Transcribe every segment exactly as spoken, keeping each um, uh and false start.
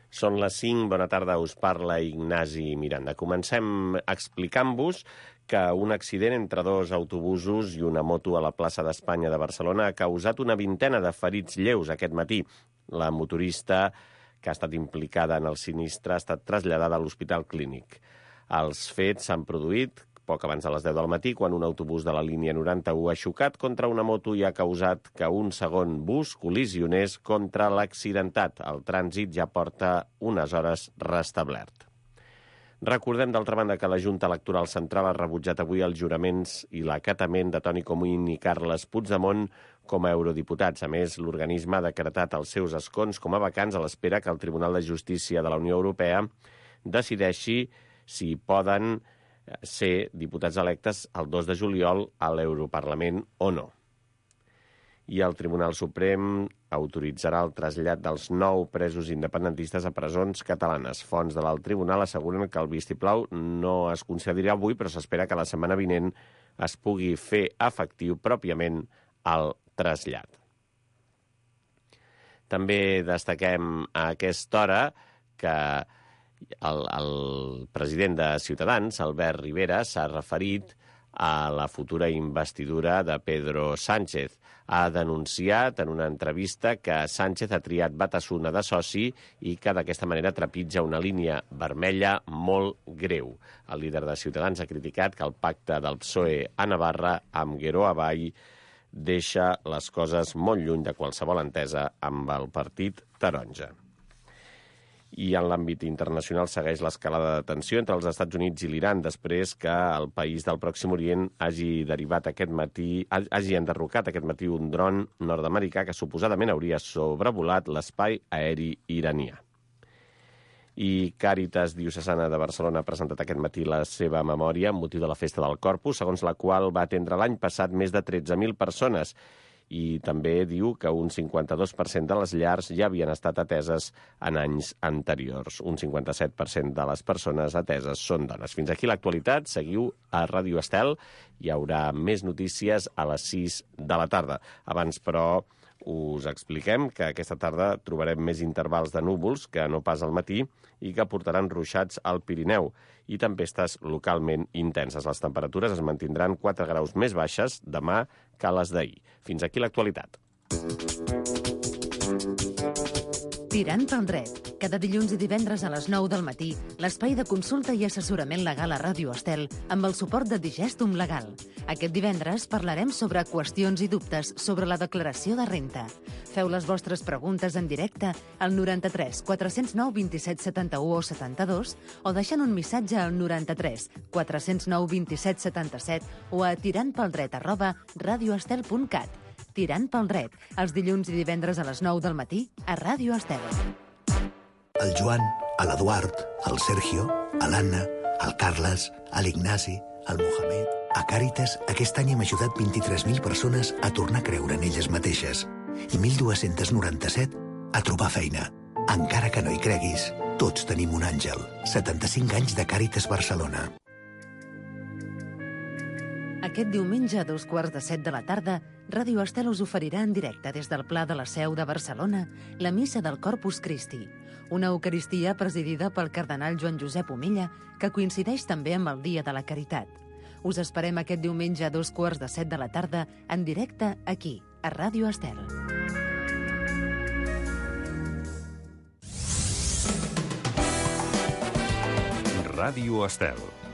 Són les cinc, bona tarda, us parla Ignasi Miranda. Comencem explicant-vos que un accident entre dos autobusos i una moto a la plaça d'Espanya de Barcelona ha causat una vintena de ferits lleus aquest matí. La motorista que ha estat implicada en el sinistre ha estat traslladada a l'Hospital Clínic. Els fets s'han produït poc abans de les deu del matí, quan un autobús de la línia noranta-u ha xocat contra una moto i ha causat que un segon bus col·lisionés contra l'accidentat. El trànsit ja porta unes hores restablert. Recordem, d'altra banda, que la Junta Electoral Central ha rebutjat avui els juraments i l'acatament de Toni Comín i Carles Puigdemont com a eurodiputats. A més, l'organisme ha decretat els seus escons com a vacants a l'espera que el Tribunal de Justícia de la Unió Europea decideixi si poden ser diputats electes el dos de juliol a l'Europarlament o no. I el Tribunal Suprem autoritzarà el trasllat dels nou presos independentistes a presons catalanes. Fonts de l'alt tribunal asseguren que el vistiplau no es concedirà avui, però s'espera que la setmana vinent es pugui fer efectiu pròpiament el trasllat. També destaquem a aquesta hora que El, el president de Ciutadans, Albert Rivera, s'ha referit a la futura investidura de Pedro Sánchez. Ha denunciat en una entrevista que Sánchez ha triat Batasuna de soci i que d'aquesta manera trepitja una línia vermella molt greu. El líder de Ciutadans ha criticat que el pacte del P S O E a Navarra amb Gueró avall deixa les coses molt lluny de qualsevol entesa amb el partit taronja. I en l'àmbit internacional segueix l'escalada de tensió entre els Estats Units i l'Iran després que el país del Pròxim Orient hagi derivat aquest matí, hagi enderrocat aquest matí un dron nord-americà que suposadament hauria sobrevolat l'espai aeri iranià. I Càritas Diocesana de Barcelona ha presentat aquest matí la seva memòria amb motiu de la Festa del Corpus, segons la qual va atendre l'any passat més de tretze mil persones. I també diu que un cinquanta-dos per cent de les llars ja havien estat ateses en anys anteriors. Un cinquanta-set per cent de les persones ateses són dones. Fins aquí l'actualitat. Seguiu a Ràdio Estel. Hi haurà més notícies a les sis de la tarda. Abans, però, us expliquem que aquesta tarda trobarem més intervals de núvols que no pas al matí i que portaran ruixats al Pirineu i tempestes localment intenses. Les temperatures es mantindran quatre graus més baixes demà que les d'ahir. Fins aquí l'actualitat. Tirant pel dret. Cada dilluns i divendres a les nou del matí, l'espai de consulta i assessorament legal a Ràdio Estel amb el suport de Digestum Legal. Aquest divendres parlarem sobre qüestions i dubtes sobre la declaració de renta. Feu les vostres preguntes en directe al noranta-tres quatre zero nou vint-i-set setanta-u o setanta-dos o deixant un missatge al noranta-tres quatre zero nou vint-i-set setanta-set o a tirantpeldret arroba radioestel punt cat. Tirant pel dret, els dilluns i divendres a les nou del matí a Ràdio Estel. El Joan, l'Eduard, el Sergio, l'Anna, el Carles, l'Ignasi, el Mohamed... A Càritas, aquest any hem ajudat vint-i-tres mil persones a tornar a creure en elles mateixes i mil dos-cents noranta-set a trobar feina. Encara que no hi creguis, tots tenim un àngel. setanta-cinc anys de Càritas Barcelona. Aquest diumenge a dos quarts de set de la tarda, Ràdio Estel us oferirà en directe des del Pla de la Seu de Barcelona la Missa del Corpus Christi, una eucaristia presidida pel cardenal Joan Josep Omella, que coincideix també amb el Dia de la Caritat. Us esperem aquest diumenge a dos quarts de set de la tarda en directe aquí, a Ràdio Estel. Ràdio Estel.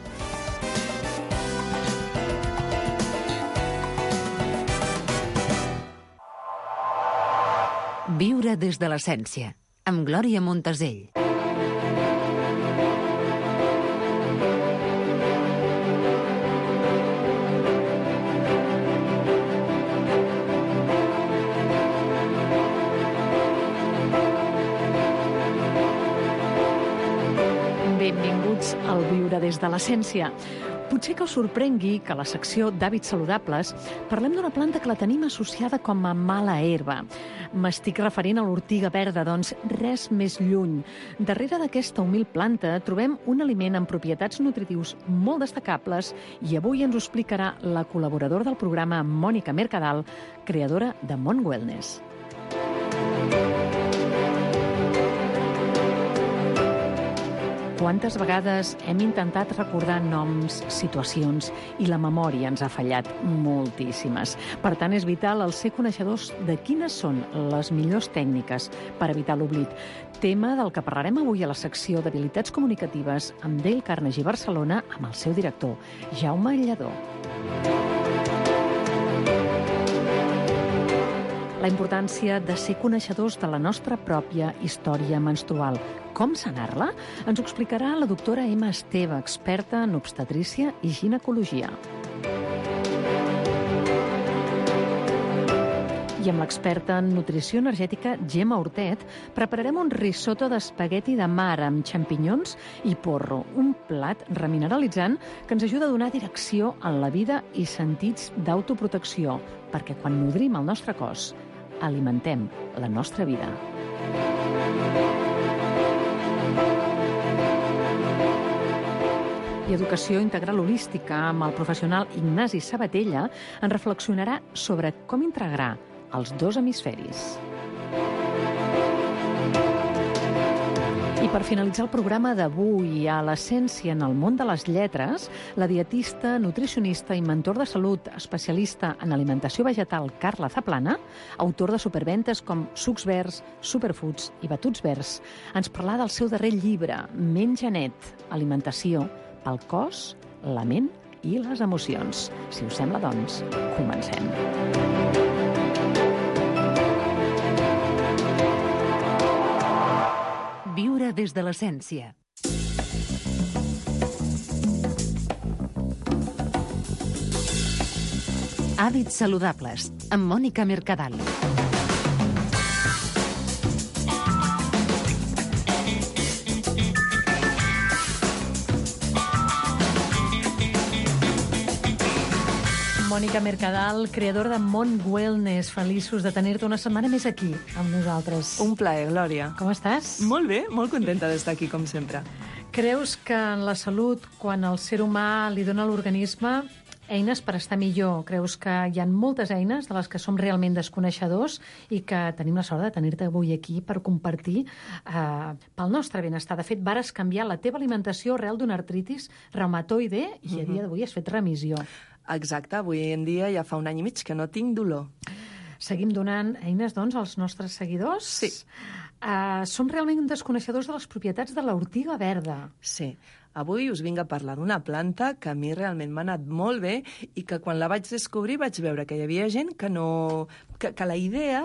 Viure des de l'essència, amb Glòria Montesell. Benvinguts al Viure des de l'essència. Potser que us sorprengui que a la secció d'hàbits saludables parlem d'una planta que la tenim associada com a mala herba. M'estic referint a l'ortiga verda, doncs res més lluny. Darrere d'aquesta humil planta trobem un aliment amb propietats nutritius molt destacables i avui ens ho explicarà la col·laboradora del programa, Mònica Mercadal, creadora de Mont Wellness. Quantes vegades hem intentat recordar noms, situacions, i la memòria ens ha fallat moltíssimes. Per tant, és vital el ser coneixedors de quines són les millors tècniques per evitar l'oblit. Tema del que parlarem avui a la secció d'Habilitats Comunicatives amb Dale Carnegie Barcelona amb el seu director, Jaume Lledó. La importància de ser coneixedors de la nostra pròpia història menstrual. Com sanar-la? Ens ho explicarà la doctora Emma Esteve, experta en obstetrícia i ginecologia. I amb l'experta en nutrició energètica Gemma Hortet prepararem un risotto d'espagueti de mar amb xampinyons i porro, un plat remineralitzant que ens ajuda a donar direcció en la vida i sentits d'autoprotecció, perquè quan nodrim el nostre cos, alimentem la nostra vida. I Educació Integral Holística amb el professional Ignasi Sabatella en reflexionarà sobre com integrar els dos hemisferis. I per finalitzar el programa d'avui, a l'essència en el món de les lletres, la dietista, nutricionista i mentor de salut, especialista en alimentació vegetal Carla Zaplana, autor de superventes com Sucs Verds, Superfoods i Batuts Verds, ens parlarà del seu darrer llibre, Menja Net, alimentació pel cos, la ment i les emocions. Si us sembla, doncs, comencem. Viure des de l'essència. Hàbits saludables, amb Mònica Mercadal. Mònica Mercadal, creador de Mont Wellness. Feliços de tenir-te una setmana més aquí amb nosaltres. Un plaer, Glòria. Com estàs? Molt bé, molt contenta d'estar aquí, com sempre. Creus que en la salut, quan el ser humà li dona a l'organisme eines per estar millor, creus que hi ha moltes eines de les que som realment desconeixedors i que tenim la sort de tenir-te avui aquí per compartir eh, pel nostre benestar. De fet, vares canviar la teva alimentació arrel d'una artritis reumatoide i a dia d'avui has fet remissió. Exacte, avui en dia ja fa un any i mig que no tinc dolor. Seguim donant eines, doncs, als nostres seguidors? Sí. Uh, som realment desconeixedors de les propietats de l'ortiga verda. Sí. Avui us vinc a parlar d'una planta que a mi realment m'ha anat molt bé i que quan la vaig descobrir vaig veure que hi havia gent que no... que, que la idea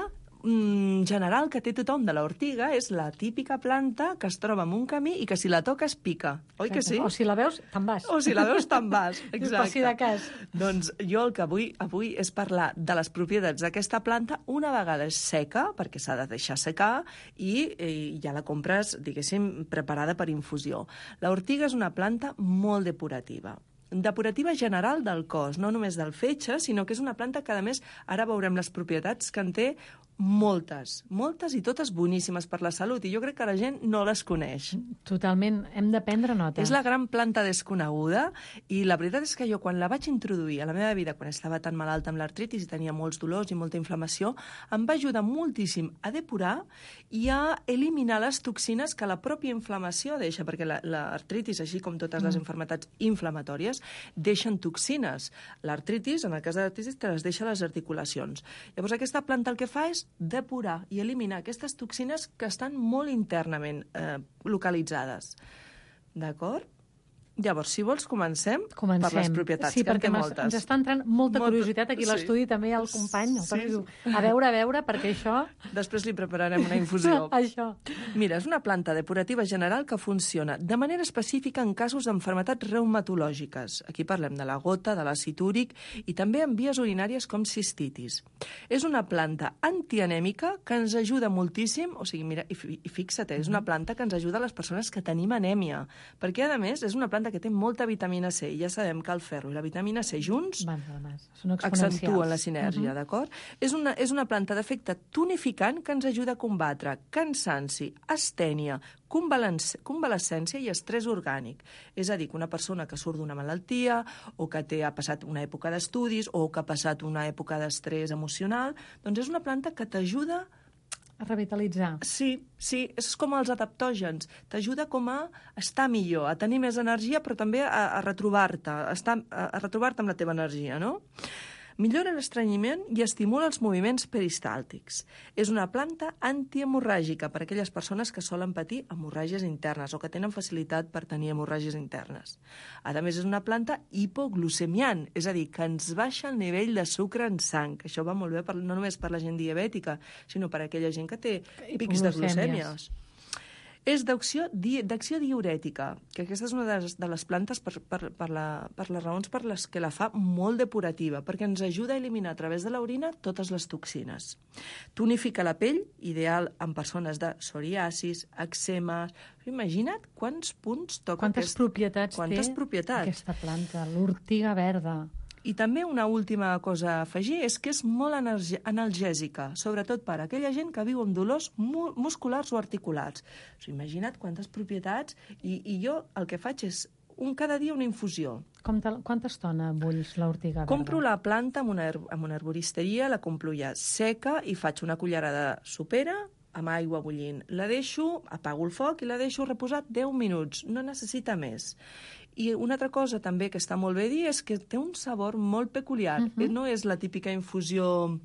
mm, general que té tothom de l'ortiga és la típica planta que es troba en un camí i que si la toques pica. Oi que sí? O si la veus, te'n vas. O si la veus, te'n vas. Exacte. Per si de cas. Doncs jo el que vull avui és parlar de les propietats d'aquesta planta una vegada és seca, perquè s'ha de deixar secar, i, i ja la compres, diguéssim, preparada per infusió. L'ortiga és una planta molt depurativa. Depurativa general del cos, no només del fetge, sinó que és una planta que, a més, ara veurem les propietats que en té moltes, moltes i totes boníssimes per la salut, i jo crec que la gent no les coneix. Totalment, hem de prendre nota. És la gran planta desconeguda, i la veritat és que jo, quan la vaig introduir a la meva vida, quan estava tan malalta amb l'artritis i tenia molts dolors i molta inflamació, em va ajudar moltíssim a depurar i a eliminar les toxines que la pròpia inflamació deixa, perquè l'artritis, així com totes les malalties inflamatòries, deixen toxines. L'artritis, en el cas de l'artritis, te les deixa a les articulacions. Llavors, aquesta planta el que fa és depurar i eliminar aquestes toxines que estan molt internament eh, localitzades. D'acord? Llavors, si vols, comencem, comencem. per les propietats, sí, que en té moltes. Sí, perquè ens està entrant molta, molta curiositat aquí a sí. l'estudi, també al company. Sí. Diu, a veure, a veure, perquè això... Després li prepararem una infusió. Això. Mira, és una planta depurativa general que funciona de manera específica en casos d'enfermetats reumatològiques. Aquí parlem de la gota, de l'àcid úric i també en vies urinàries com cistitis. És una planta antianèmica que ens ajuda moltíssim, o sigui, mira, i, i fixa't, és una planta que ens ajuda a les persones que tenim anèmia, perquè, a més, és una planta que té molta vitamina C, i ja sabem que el ferro i la vitamina C junts accentuen la sinergia, uh-huh. d'acord? És una, és una planta d'efecte tonificant que ens ajuda a combatre cansanci, astènia, convalescència i estrès orgànic. És a dir, que una persona que surt d'una malaltia o que té, ha passat una època d'estudis o que ha passat una època d'estrès emocional, doncs és una planta que t'ajuda A revitalitzar. Sí, sí, és com els adaptògens. T'ajuda com a estar millor, a tenir més energia, però també a, a retrobar-te, a, estar, a, a retrobar-te amb la teva energia, no? Millora l'estrenyiment i estimula els moviments peristàltics. És una planta antihemorràgica per a aquelles persones que solen patir hemorràgies internes o que tenen facilitat per tenir hemorràgies internes. A més, és una planta hipoglucemiant, és a dir, que ens baixa el nivell de sucre en sang. Això va molt bé per, no només per la gent diabètica, sinó per a aquella gent que té pics de glucèmies. És d'acció di, d'acció diurètica, que aquesta és una de les, de les plantes per, per, per, la, per les raons per les que la fa molt depurativa, perquè ens ajuda a eliminar a través de l'orina totes les toxines. Tonifica la pell, ideal en persones de psoriasis, eczemes... Imagina't quants punts toca... Quantes aquest, propietats quantes té propietats. aquesta planta, l'ortiga verda. I també una última cosa a afegir és que és molt analgèsica, sobretot per a aquella gent que viu amb dolors mu musculars o articulars. O sigui, imagina't quantes propietats, i, i jo el que faig és un, cada dia una infusió. Com te, quanta estona bulls l'ortiga verda? Compro la planta en una, en una herboristeria, la compro ja seca i faig una cullerada sopera amb aigua bullint. La deixo, apago el foc i la deixo reposar deu minuts, no necessita més. I una altra cosa també que està molt bé dir és que té un sabor molt peculiar. Uh-huh. No és la típica infusió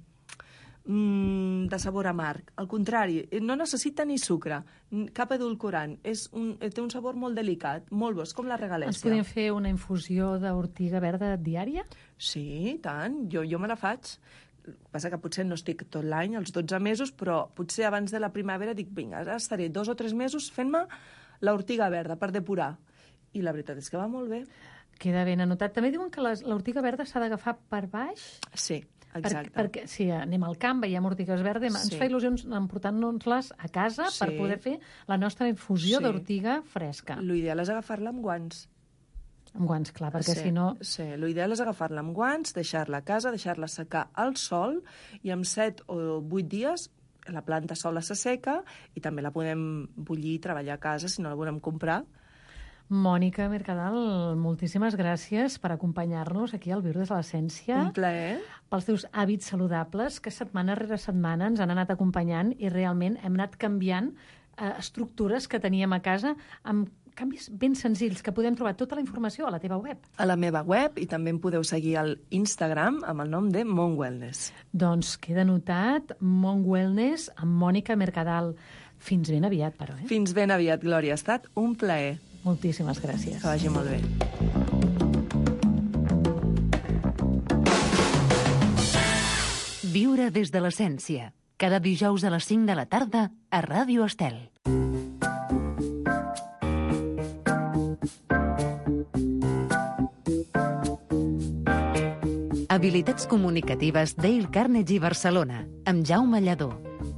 mm, de sabor amarg. Al contrari, no necessita ni sucre, cap edulcorant. És un, té un sabor molt delicat, molt bo, és com la regalèssia. Ens podem fer una infusió d'ortiga verda diària? Sí, tant. Jo, jo me la faig. Passa que potser no estic tot l'any, els dotze mesos, però potser abans de la primavera dic, vinga, ara estaré dos o tres mesos fent-me l'ortiga verda per depurar. I la veritat és que va molt bé. Queda ben anotat. També diuen que l'ortiga verda s'ha d'agafar per baix? Sí, exacte. Per, perquè si anem al camp, veiem ortigues verdes, sí. Ens fa il·lusions emportant-nos-les a casa sí. per poder fer la nostra infusió sí. d'ortiga fresca. L'ideal és agafar-la amb guants. Amb guants, clar, perquè sí, si no... Sí, l'ideal és agafar-la amb guants, deixar-la a casa, deixar-la secar al sol, i en set o vuit dies la planta sola s'asseca i també la podem bullir i treballar a casa si no la volem comprar. Mònica Mercadal, moltíssimes gràcies per acompanyar-nos aquí al Viure des de l'Essència. Un plaer. Pels teus hàbits saludables, que setmana rere setmana ens han anat acompanyant i realment hem anat canviant eh, estructures que teníem a casa amb canvis ben senzills, que podem trobar tota la informació a la teva web. A la meva web, i també em podeu seguir al Instagram amb el nom de Mont Wellness. Doncs queda anotat, Mont Wellness amb Mònica Mercadal. Fins ben aviat, però, eh? Fins ben aviat, Glòria. Ha estat un plaer. Moltíssimes gràcies. Que vagi molt bé. Viure des de l'essència. Cada dijous a les cinc de la tarda a Ràdio Estel. Habilitats comunicatives Dale Carnegie Barcelona, amb Jaume Lladó.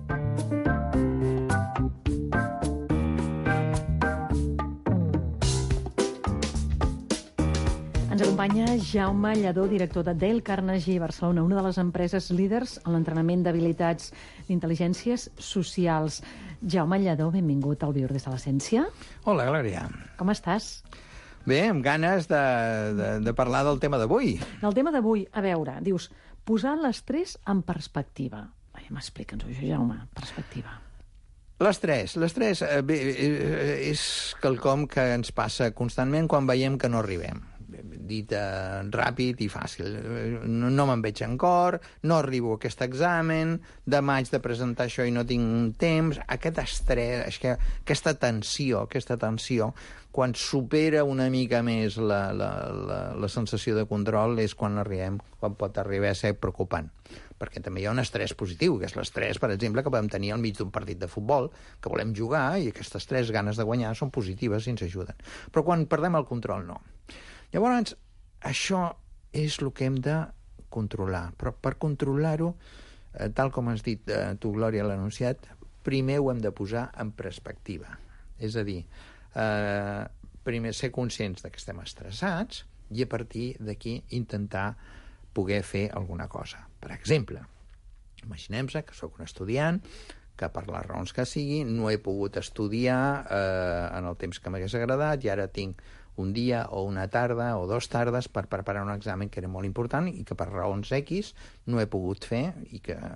Ens acompanya Jaume Lladó, director de Dale Carnegie Barcelona, una de les empreses líders en l'entrenament d'habilitats d'intel·ligències socials. Jaume Lladó, benvingut al Viure des de l'Essència. Hola, Glòria. Com estàs? Bé, amb ganes de, de, de parlar del tema d'avui. Del tema d'avui, a veure, dius, posar l'estrès en perspectiva. M'explica'ns això, Jaume, perspectiva. L'estrès. L'estrès eh, bé, eh, és quelcom que ens passa constantment quan veiem que no arribem. Dit eh, ràpid i fàcil. No, no me'n veig en cor, no arribo a aquest examen, demà haig de presentar això i no tinc temps. Aquest estrès, aquesta tensió, aquesta tensió, quan supera una mica més la, la, la, la sensació de control és quan arribem, quan pot arribar a ser preocupant. Perquè també hi ha un estrès positiu, que és l'estrès, per exemple, que podem tenir al mig d'un partit de futbol, que volem jugar, i aquestes tres ganes de guanyar són positives i ens ajuden. Però quan perdem el control, no. Llavors, això és el que hem de controlar. Però per controlar-ho, eh, tal com has dit eh, tu, Glòria, l'anunciat, primer ho hem de posar en perspectiva. És a dir, eh, primer ser conscients de que estem estressats i a partir d'aquí intentar poder fer alguna cosa. Per exemple, imaginem-se que sóc un estudiant que per les raons que sigui no he pogut estudiar eh, en el temps que m'hagués agradat i ara tinc un dia o una tarda o dos tardes per preparar un examen que era molt important i que per raons X no he pogut fer i que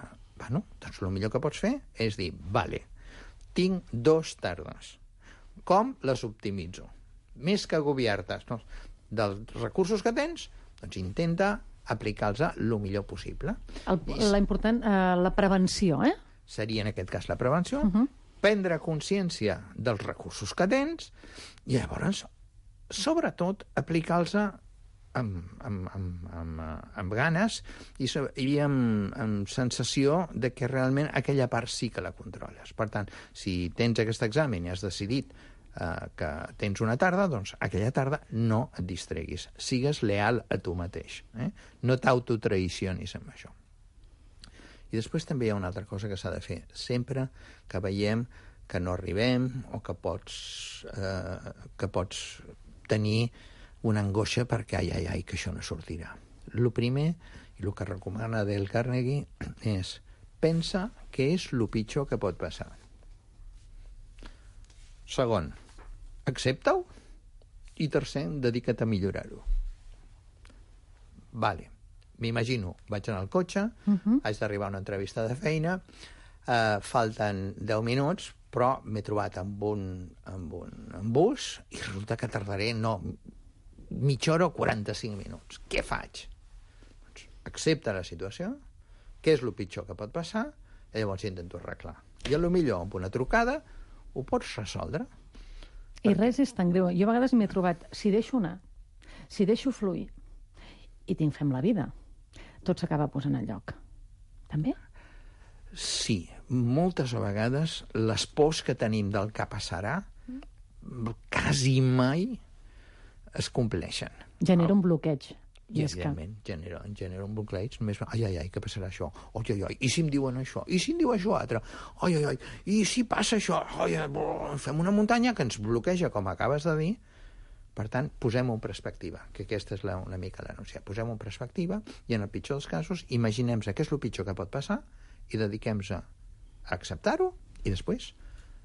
Bueno, doncs el millor que pots fer és dir, vale, tinc dos tardes. Com les optimitzo? Més que agobiar-te no, dels recursos que tens, doncs intenta aplicar-los el millor possible. El, la important, eh, la prevenció, eh? Seria, en aquest cas, la prevenció, Uh -huh. prendre consciència dels recursos que tens i llavors, sobretot, aplicar-los amb, amb, amb, amb, amb ganes i, i amb, amb sensació de que realment aquella part sí que la controles. Per tant, si tens aquest examen i has decidit eh, que tens una tarda, doncs aquella tarda no et distreguis. Sigues leal a tu mateix. Eh? No t'autotraicionis amb això. I després també hi ha una altra cosa que s'ha de fer. Sempre que veiem que no arribem o que pots, eh, que pots tenir una angoixa perquè, ai, ai, ai, que això no sortirà. El primer, i el que recomana Dale Carnegie, és pensa què és el pitjor que pot passar. Segon, accepta-ho. I tercer, dedica't a millorar-ho. Vale. M'imagino, vaig anar al cotxe, uh -huh. haig d'arribar a una entrevista de feina, eh, falten deu minuts, però m'he trobat amb un, amb un amb bus i resulta que tardaré, no, mitja hora o quaranta-cinc minuts. Què faig? Doncs accepta la situació, què és el pitjor que pot passar, i llavors intento arreglar. I a lo millor, amb una trucada, ho pots resoldre. I perquè... res és tan greu. Jo a vegades m'he trobat, si deixo anar, si deixo fluir, i tinc fem la vida, tot s'acaba posant al lloc. També? Sí, moltes vegades les pors que tenim del que passarà quasi mai es compleixen. Genera un bloqueig. I, I evidentment, que... genera, genera un bloqueig. Més... Ai, ai, ai, què passarà això? Ai, ai, ai, i si em diuen això? I si em diu això altre? Ai, ai, ai, i si passa això? Ai, ai, fem una muntanya que ens bloqueja, com acabes de dir. Per tant, posem-ho en perspectiva, que aquesta és la, una mica l'anúncia. Posem-ho en perspectiva i, en el pitjor dels casos, imaginem-nos què és el pitjor que pot passar i dediquem-nos a acceptar-ho i després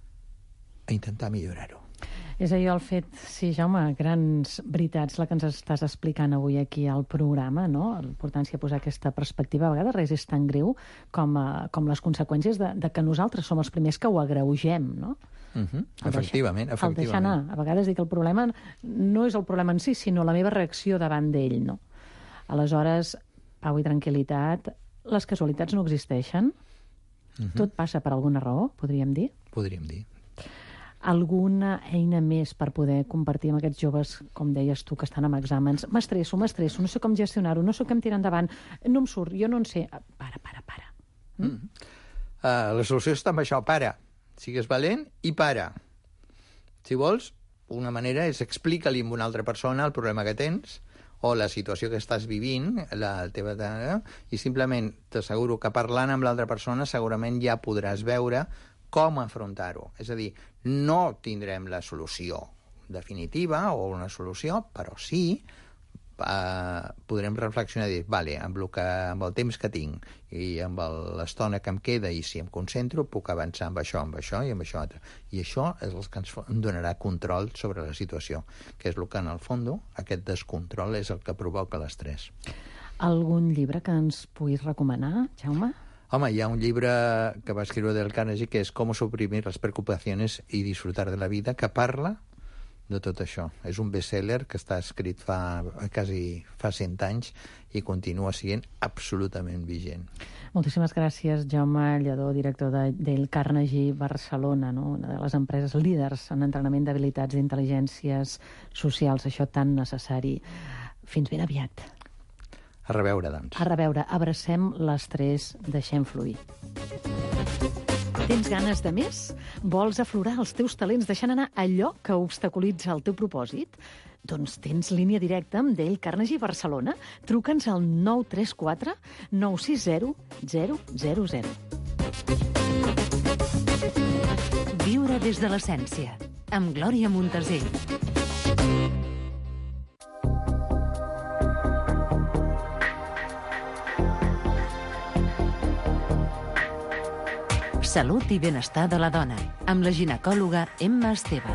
a intentar millorar-ho. És allò el fet, sí, Jaume, grans veritats, la que ens estàs explicant avui aquí al programa, no? L'importància de posar aquesta perspectiva. A vegades res és tan greu com, uh, com les conseqüències de, de que nosaltres som els primers que ho agreugem, no? Uh -huh. Efectivament, efectivament. El deixar anar. A efectivament. vegades dic que el problema no és el problema en si, sinó la meva reacció davant d'ell, no? Aleshores, pau i tranquil·litat, les casualitats no existeixen. Uh -huh. Tot passa per alguna raó, podríem dir? Podríem dir. Alguna eina més per poder compartir amb aquests joves, com deies tu, que estan amb exàmens? M'estresso, m'estresso, no sé com gestionar-ho, no sé com tirar endavant, no em surt, jo no en sé. Para, para, para. Mm? Mm. Uh, la solució està amb això, para. Sigues valent i para. Si vols, una manera és explica-li a una altra persona el problema que tens o la situació que estàs vivint, la teva, i simplement t'asseguro que parlant amb l'altra persona segurament ja podràs veure com afrontar-ho. És a dir, no tindrem la solució definitiva o una solució, però sí eh, podrem reflexionar i dir, vale, amb el, que, amb el temps que tinc i amb l'estona que em queda i si em concentro puc avançar amb això, amb això i amb això altre. I això és el que ens donarà control sobre la situació, que és el que en el fons aquest descontrol és el que provoca l'estrès. Algun llibre que ens puguis recomanar, Jaume? Home, hi ha un llibre que va escriure Dale Carnegie que és Com suprimir les preocupacions i disfrutar de la vida, que parla de tot això. És un best-seller que està escrit fa quasi fa cent anys i continua sent absolutament vigent. Moltíssimes gràcies, Jaume Lledó, director de Dale Carnegie Barcelona, no? Una de les empreses líders en entrenament d'habilitats i intel·ligències socials, això tan necessari. Fins ben aviat. A reveure, doncs. A reveure, abracem l'estrès, deixem fluir. Tens ganes de més? Vols aflorar els teus talents deixant anar allò que obstaculitza el teu propòsit? Doncs tens línia directa amb Dale Carnegie Barcelona. Truca'ns al nou tres quatre nou sis zero zero zero zero. Viure des de l'essència, amb Glòria Montesell. Salut i benestar de la dona, amb la ginecòloga Emma Esteve.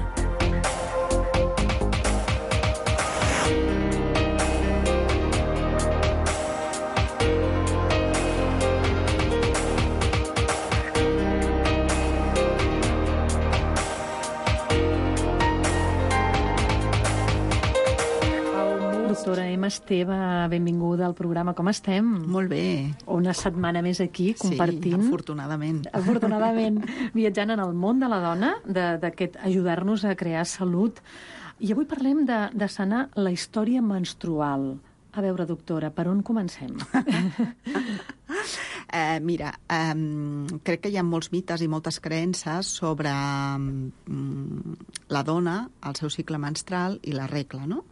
Gemma Esteve, benvinguda al programa. Com estem? Molt bé. Una setmana més aquí, compartint. Sí, afortunadament. Afortunadament, viatjant en el món de la dona, d'aquest ajudar-nos a crear salut. I avui parlem de, de sanar la història menstrual. A veure, doctora, per on comencem? eh, mira, eh, crec que hi ha molts mites i moltes creences sobre mm, la dona, el seu cicle menstrual i la regla, no?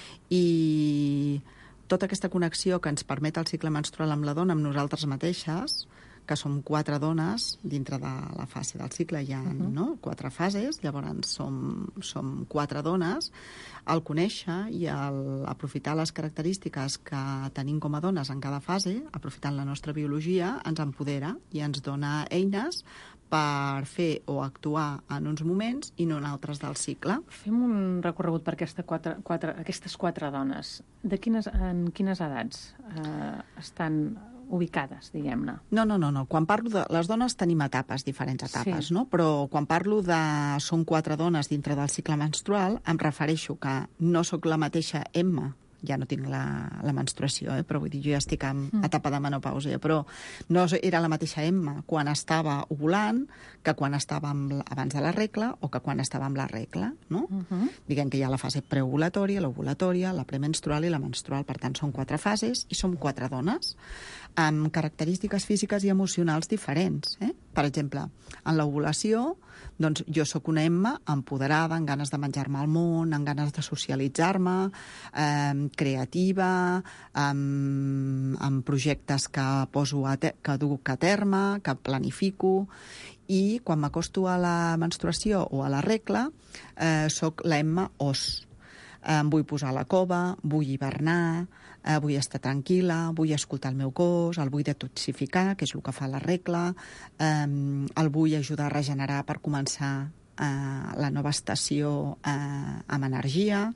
I tota aquesta connexió que ens permet el cicle menstrual amb la dona, amb nosaltres mateixes, que som quatre dones dintre de la fase del cicle, hi ha uh-huh. no? quatre fases, llavors som, som quatre dones. El conèixer i el aprofitar les característiques que tenim com a dones en cada fase, aprofitant la nostra biologia, ens empodera i ens dona eines per fer o actuar en uns moments i no en altres del cicle. Fem un recorregut per aquesta quatre, quatre, aquestes quatre dones. De quines, en quines edats eh, estan ubicades, diguem-ne? No, no, no, no. Quan parlo de... Les dones tenim etapes, diferents etapes, sí. no? Però quan parlo de... Són quatre dones dintre del cicle menstrual, em refereixo que no sóc la mateixa Emma, ja no tinc la, la menstruació, eh? Però vull dir, jo ja estic en mm. etapa de menopàusia, però no era la mateixa Emma quan estava ovulant que quan estava amb, abans de la regla o que quan estava amb la regla, no? Uh -huh. Diguem que hi ha la fase preovulatòria, l'ovulatòria, la premenstrual i la menstrual. Per tant, són quatre fases i som quatre dones amb característiques físiques i emocionals diferents. Eh? Per exemple, en l'ovulació, doncs jo sóc una Emma empoderada, amb ganes de menjar-me al món, amb ganes de socialitzar-me, eh, creativa, amb, amb projectes que poso a te que duc a terme, que planifico, i quan m'acosto a la menstruació o a la regla, eh, sóc la Emma os. Em vull posar a la cova, vull hibernar, eh, vull estar tranquil·la, vull escoltar el meu cos, el vull detoxificar, que és el que fa la regla, eh, el vull ajudar a regenerar per començar eh, la nova estació eh, amb energia,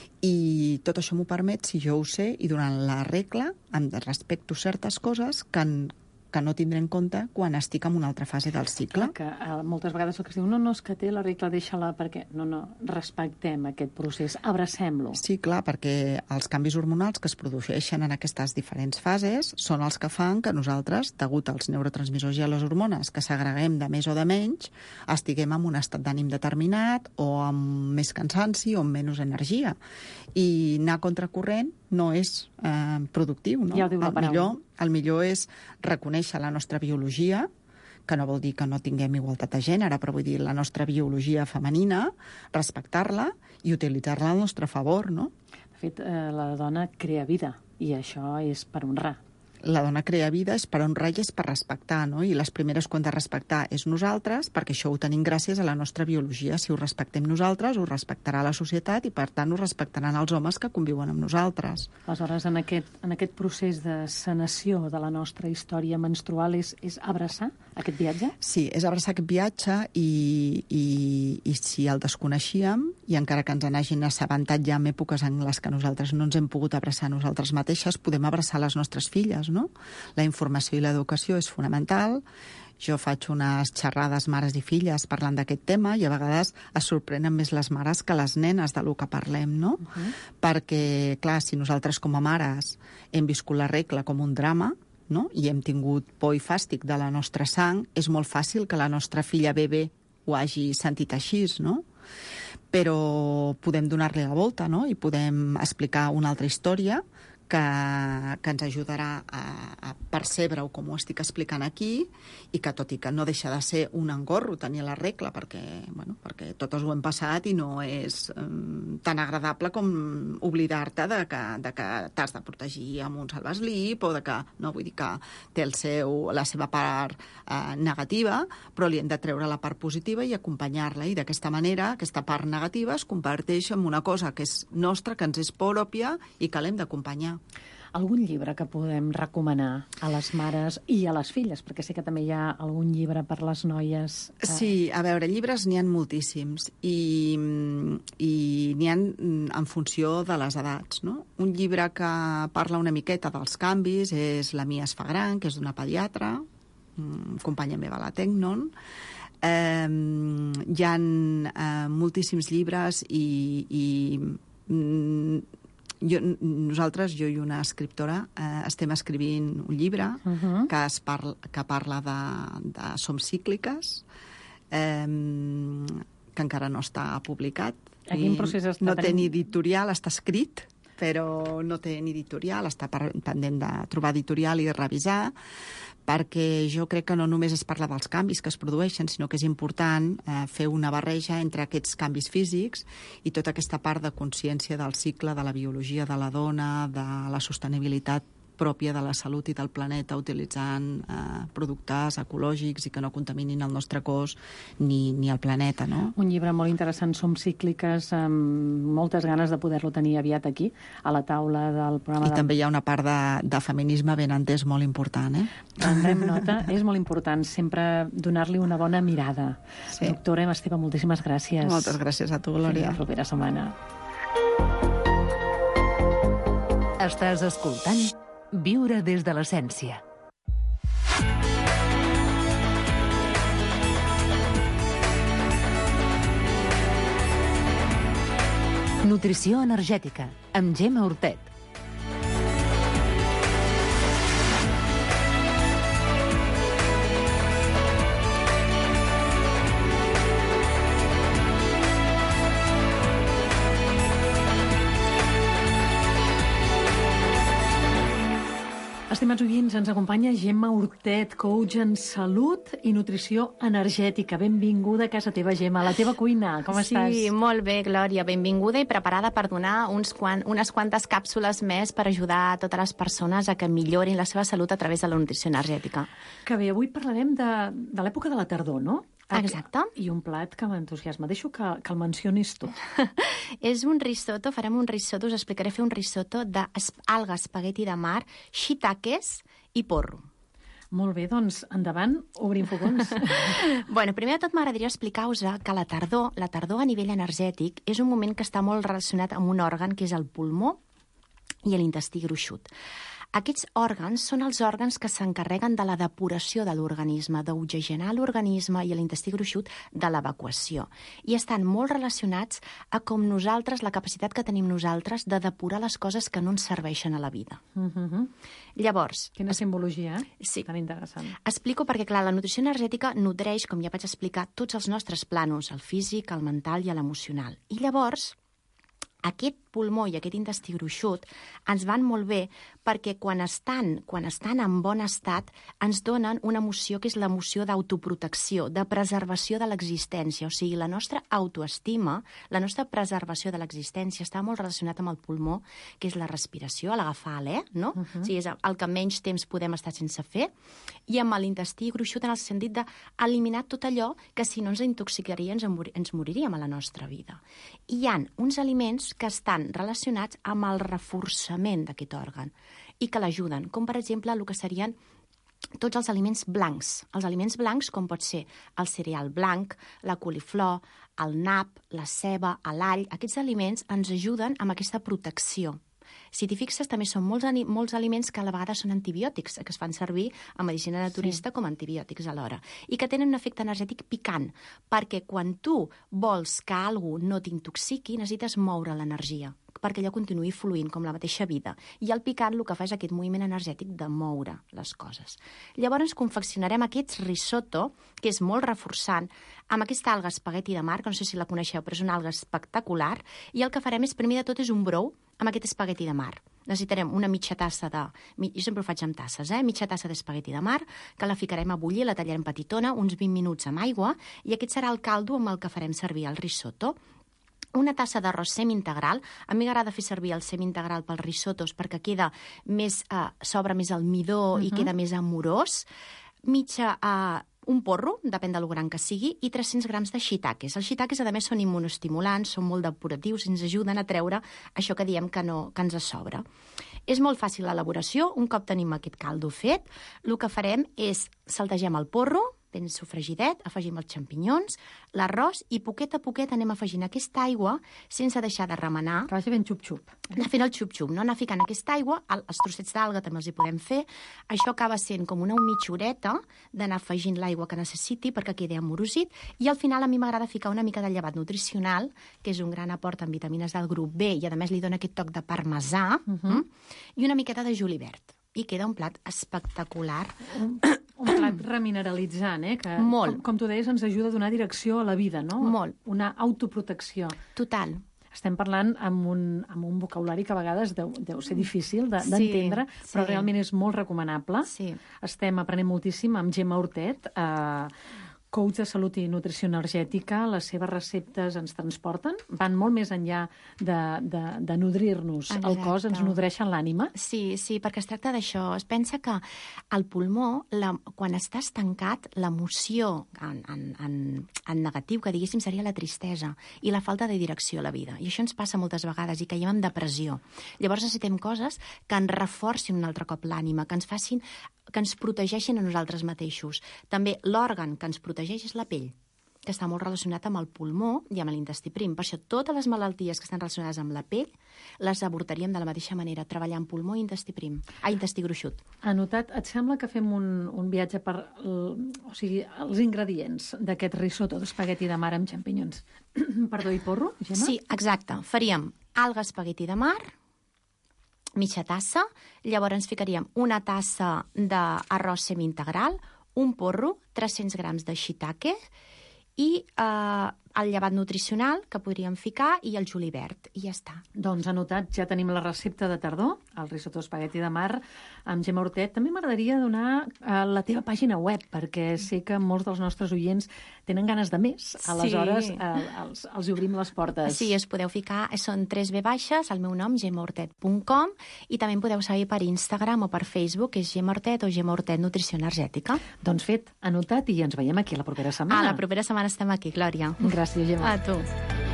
i tot això m'ho permet si jo ho sé i durant la regla em respecto certes coses que que no tindré en compte quan estic en una altra fase del cicle. Que uh, moltes vegades el que es diu, no, no, és que té la regla, deixa-la, perquè... No, no, respectem aquest procés, abracem-lo. Sí, clar, perquè els canvis hormonals que es produeixen en aquestes diferents fases són els que fan que nosaltres, degut als neurotransmissors i a les hormones, que s'agreguem de més o de menys, estiguem en un estat d'ànim determinat o amb més cansanci o amb menys energia. I anar contracorrent no és eh, productiu, no? Ja ho diu la el paraula. millor, el millor és reconèixer la nostra biologia, que no vol dir que no tinguem igualtat de gènere, però vull dir la nostra biologia femenina, respectar-la i utilitzar-la al nostre favor, no? De fet, eh, la dona crea vida, i això és per honrar. La dona crea vida és per honrar i és per respectar, no? I les primeres que hem de respectar és nosaltres, perquè això ho tenim gràcies a la nostra biologia. Si ho respectem nosaltres, ho respectarà la societat i, per tant, ho respectaran els homes que conviuen amb nosaltres. Aleshores, en aquest, en aquest procés de sanació de la nostra història menstrual és, és abraçar aquest viatge? Sí, és abraçar aquest viatge i, i, i si el desconeixíem, i encara que ens n'hagin assabentat ja en èpoques en les que nosaltres no ens hem pogut abraçar nosaltres mateixes, podem abraçar les nostres filles, no? La informació i l'educació és fonamental. Jo faig unes xerrades mares i filles parlant d'aquest tema i a vegades es sorprenen més les mares que les nenes de lo que parlem, no? Uh-huh. Perquè, clar, si nosaltres com a mares hem viscut la regla com un drama, no? I hem tingut por i fàstic de la nostra sang, és molt fàcil que la nostra filla bebè ho hagi sentit així, no? Però podem donar-li la volta, no? I podem explicar una altra història que, que ens ajudarà a, a percebre-ho com ho estic explicant aquí, i que tot i que no deixa de ser un engorro tenir la regla, perquè, bueno, perquè totes ho hem passat i no és um, tan agradable com oblidar-te de que, de que t'has de protegir amb un salvaslip o de que, no, vull dir que té el seu, la seva part eh, negativa, però li hem de treure la part positiva i acompanyar-la, i d'aquesta manera aquesta part negativa es converteix en una cosa que és nostra, que ens és pròpia i que l'hem d'acompanyar. Algun llibre que podem recomanar a les mares i a les filles? Perquè sé que també hi ha algun llibre per les noies. Que... Sí, a veure, llibres n'hi ha moltíssims i, i n'hi ha en funció de les edats, no? Un llibre que parla una miqueta dels canvis és La Mia es fa gran, que és d'una pediatra, companya meva a la Tecnon. Eh, hi ha eh, moltíssims llibres i... i jo, nosaltres, jo i una escriptora, eh, estem escrivint un llibre uh -huh. que, es parla, que parla de, de Som cícliques, eh, que encara no està publicat. A quin procés està? No té ni editorial, està escrit, però no té ni editorial, està pendent de trobar editorial i revisar, perquè jo crec que no només es parla dels canvis que es produeixen, sinó que és important eh, fer una barreja entre aquests canvis físics i tota aquesta part de consciència del cicle, de la biologia de la dona, de la sostenibilitat pròpia de la salut i del planeta, utilitzant eh, productes ecològics i que no contaminin el nostre cos ni, ni el planeta, no? Un llibre molt interessant, Som cícliques, amb moltes ganes de poder-lo tenir aviat aquí, a la taula del programa. I de... també hi ha una part de, de feminisme ben entès molt important, eh? Prendrem nota. És molt important sempre donar-li una bona mirada. Sí. Doctora Esteve, moltíssimes gràcies. Moltes gràcies a tu, Glòria. Fins la propera setmana. Estàs escoltant Viure des de l'essència. Nutrició energètica, amb Gemma Hortet. Estimats oients, ens acompanya Gemma Hortet, coach en salut i nutrició energètica. Benvinguda a casa teva, Gemma, a la teva cuina. Com sí, estàs? Sí, molt bé, Glòria. Benvinguda i preparada per donar uns quan, unes quantes càpsules més per ajudar a totes les persones a que millorin la seva salut a través de la nutrició energètica. Que bé, avui parlarem de, de l'època de la tardor, no? Exacte. I un plat que m'entusiasma. Deixo que, que el mencionis tu. És un risotto, farem un risotto, us explicaré fer un risotto d'alga, espagueti de mar, shiitakes i porro. Molt bé, doncs, endavant, obrim fogons. Bueno, primer de tot m'agradaria explicar-vos que la tardor, la tardor a nivell energètic és un moment que està molt relacionat amb un òrgan que és el pulmó i l'intestí gruixut. Aquests òrgans són els òrgans que s'encarreguen de la depuració de l'organisme, d'oxigenar l'organisme i l'intestí gruixut de l'evacuació. I estan molt relacionats a com nosaltres, la capacitat que tenim nosaltres de depurar les coses que no ens serveixen a la vida. Uh-huh. Llavors... Quina simbologia, eh? Sí. Tan interessant. Explico perquè, clar, la nutrició energètica nodreix, com ja vaig explicar, tots els nostres planos, el físic, el mental i l'emocional. I llavors, aquest pulmó i aquest intestí gruixut ens van molt bé perquè quan estan, quan estan en bon estat ens donen una emoció que és l'emoció d'autoprotecció, de preservació de l'existència. O sigui, la nostra autoestima, la nostra preservació de l'existència està molt relacionat amb el pulmó, que és la respiració, l'agafar alè, no? Uh-huh. O sigui, és el que menys temps podem estar sense fer, i amb l'intestí gruixut en el sentit d'eliminar tot allò que si no ens intoxicaria ens, ens moriríem a la nostra vida. I hi ha uns aliments que estan relacionats amb el reforçament d'aquest òrgan i que l'ajuden, com per exemple el que serien tots els aliments blancs. Els aliments blancs, com pot ser el cereal blanc, la coliflor, el nap, la ceba, l'all, aquests aliments ens ajuden amb aquesta protecció. Si t'hi fixes, també són molts, molts aliments que a la vegada són antibiòtics, que es fan servir a medicina naturista sí. com a antibiòtics alhora, i que tenen un efecte energètic picant, perquè quan tu vols que alguna cosa no t'intoxiqui, necessites moure l'energia, perquè allò continuï fluint com la mateixa vida. I el picant el que fa és aquest moviment energètic de moure les coses. Llavors confeccionarem aquest risotto, que és molt reforçant, amb aquesta alga espagueti de mar, que no sé si la coneixeu, però és una alga espectacular, i el que farem és, primer de tot, és un brou amb aquest espagueti de mar. Necessitarem una mitja tassa de... Jo sempre ho faig amb tasses, eh? Mitja tassa d'espagueti de mar, que la ficarem a bullir, la tallarem petitona, uns vint minuts amb aigua, i aquest serà el caldo amb el que farem servir el risotto. Una tassa d'arròs semi-integral. A mi m'agrada fer servir el semi-integral pels risottos perquè queda més, eh, s'obre més el midó uh-huh. i queda més amorós. Mitja, eh, un porro, depèn del gran que sigui, i tres-cents grams de shiitakes. Els shiitakes, a més, són immunostimulants, són molt depuratius i ens ajuden a treure això que diem que, no, que ens sobra. És molt fàcil l'elaboració. Un cop tenim aquest caldo fet, el que farem és saltegem el porro, ben sofregidet, afegim els xampinyons, l'arròs i poquet a poquet anem afegint aquesta aigua sense deixar de remenar. Que vagi ben xup-xup. Anar fent el xup-xup, no? Anar ficant aquesta aigua, els trossets d'alga també els hi podem fer. Això acaba sent com una mitja horeta d'anar afegint l'aigua que necessiti perquè quedi amorosit, i al final a mi m'agrada ficar una mica de llevat nutricional, que és un gran aport en vitamines del grup B i a més li dona aquest toc de parmesà, uh -huh. mm? i una miqueta de julivert. I queda un plat espectacular. Un, un plat remineralitzant, eh? Que, Molt. Com, com tu deies, ens ajuda a donar direcció a la vida, no? Molt. Una autoprotecció. Total. Estem parlant amb un, amb un vocabulari que a vegades deu, deu ser difícil d'entendre, sí, però sí. realment és molt recomanable. Sí. Estem aprenent moltíssim amb Gemma Hortet, eh, coach de salut i nutrició energètica. Les seves receptes ens transporten, van molt més enllà de, de, de nodrir-nos el cos, ens nodreixen l'ànima. Sí, sí, perquè es tracta d'això. Es pensa que el pulmó, la, quan estàs tancat, l'emoció en, en, en, en negatiu, que diguéssim, seria la tristesa i la falta de direcció a la vida. I això ens passa moltes vegades i caiem en depressió. Llavors necessitem coses que ens reforcin un altre cop l'ànima, que ens facin, que ens protegeixin a nosaltres mateixos. També l'òrgan que ens protegeix és la pell, que està molt relacionat amb el pulmó i amb l'intestí prim. Per això totes les malalties que estan relacionades amb la pell les abordaríem de la mateixa manera, treballant pulmó i intestí prim. Ah, intestí gruixut. Anotat, et sembla que fem un, un viatge per el, o sigui, els ingredients d'aquest risotto d'espagueti de mar amb xampinyons? Perdó, i porro, Gemma? Sí, exacte. Faríem alga espagueti de mar, mitja tassa, llavors ficaríem una tassa d'arròs semi-integral, un porro, tres-cents grams de shiitake i eh, el llevat nutricional que podríem ficar i el julivert, i ja està. Doncs anotat, ja tenim la recepta de tardor, el risotto espagueti de mar amb Gemma Hortet. També m'agradaria donar eh, la teva pàgina web, perquè sé que molts dels nostres oients tenen ganes de més. Aleshores, sí. eh, els, els obrim les portes. Sí, us podeu ficar, són tres ve baixes, el meu nom, gemma hortet punt com, i també em podeu seguir per Instagram o per Facebook, que és Gemma Hortet o Gemma Hortet Nutrició Energètica. Doncs fet, anotat, i ens veiem aquí la propera setmana. Ah, la propera setmana estem aquí, Glòria. Gràcies, Gemma. A tu.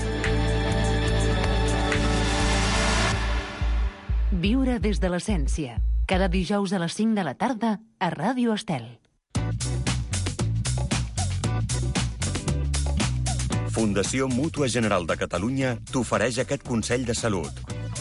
Viure des de l'essència. Cada dijous a les cinc de la tarda a Ràdio Estel. Fundació Mútua General de Catalunya t'ofereix aquest consell de salut.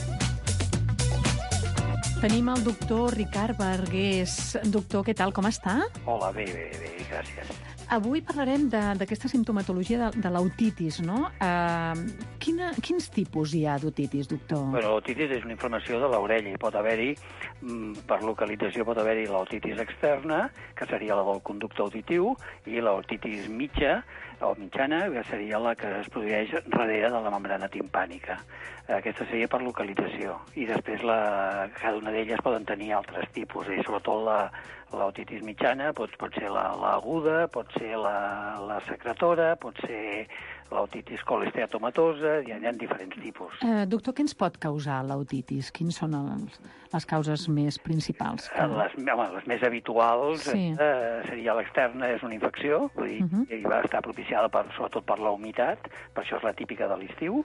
Tenim el doctor Ricard Bargués. Doctor, què tal, com està? Hola, bé, bé, bé, gràcies. Avui parlarem d'aquesta simptomatologia de, de l'otitis, no? Uh, quina, quins tipus hi ha d'otitis, doctor? Bueno, l'otitis és una inflamació de l'orella i pot haver-hi, per localització, pot haver-hi l'otitis externa, que seria la del conducte auditiu, i l'otitis mitja, o mitjana, que seria la que es produeix darrere de la membrana timpànica. Aquesta seria per localització. I després la, cada una d'elles poden tenir altres tipus, i sobretot la, l'otitis mitjana pot, pot ser l'aguda, la, pot ser la, la secretora, pot ser l'otitis colesteatomatosa, hi ha, hi ha diferents tipus. Eh, doctor, què ens pot causar l'otitis? Quines són els, les causes més principals? Que... Les, home, les més habituals sí. eh, seria l'externa, és una infecció, vull dir, uh -huh. i va estar propiciada per, sobretot per la humitat, per això és la típica de l'estiu,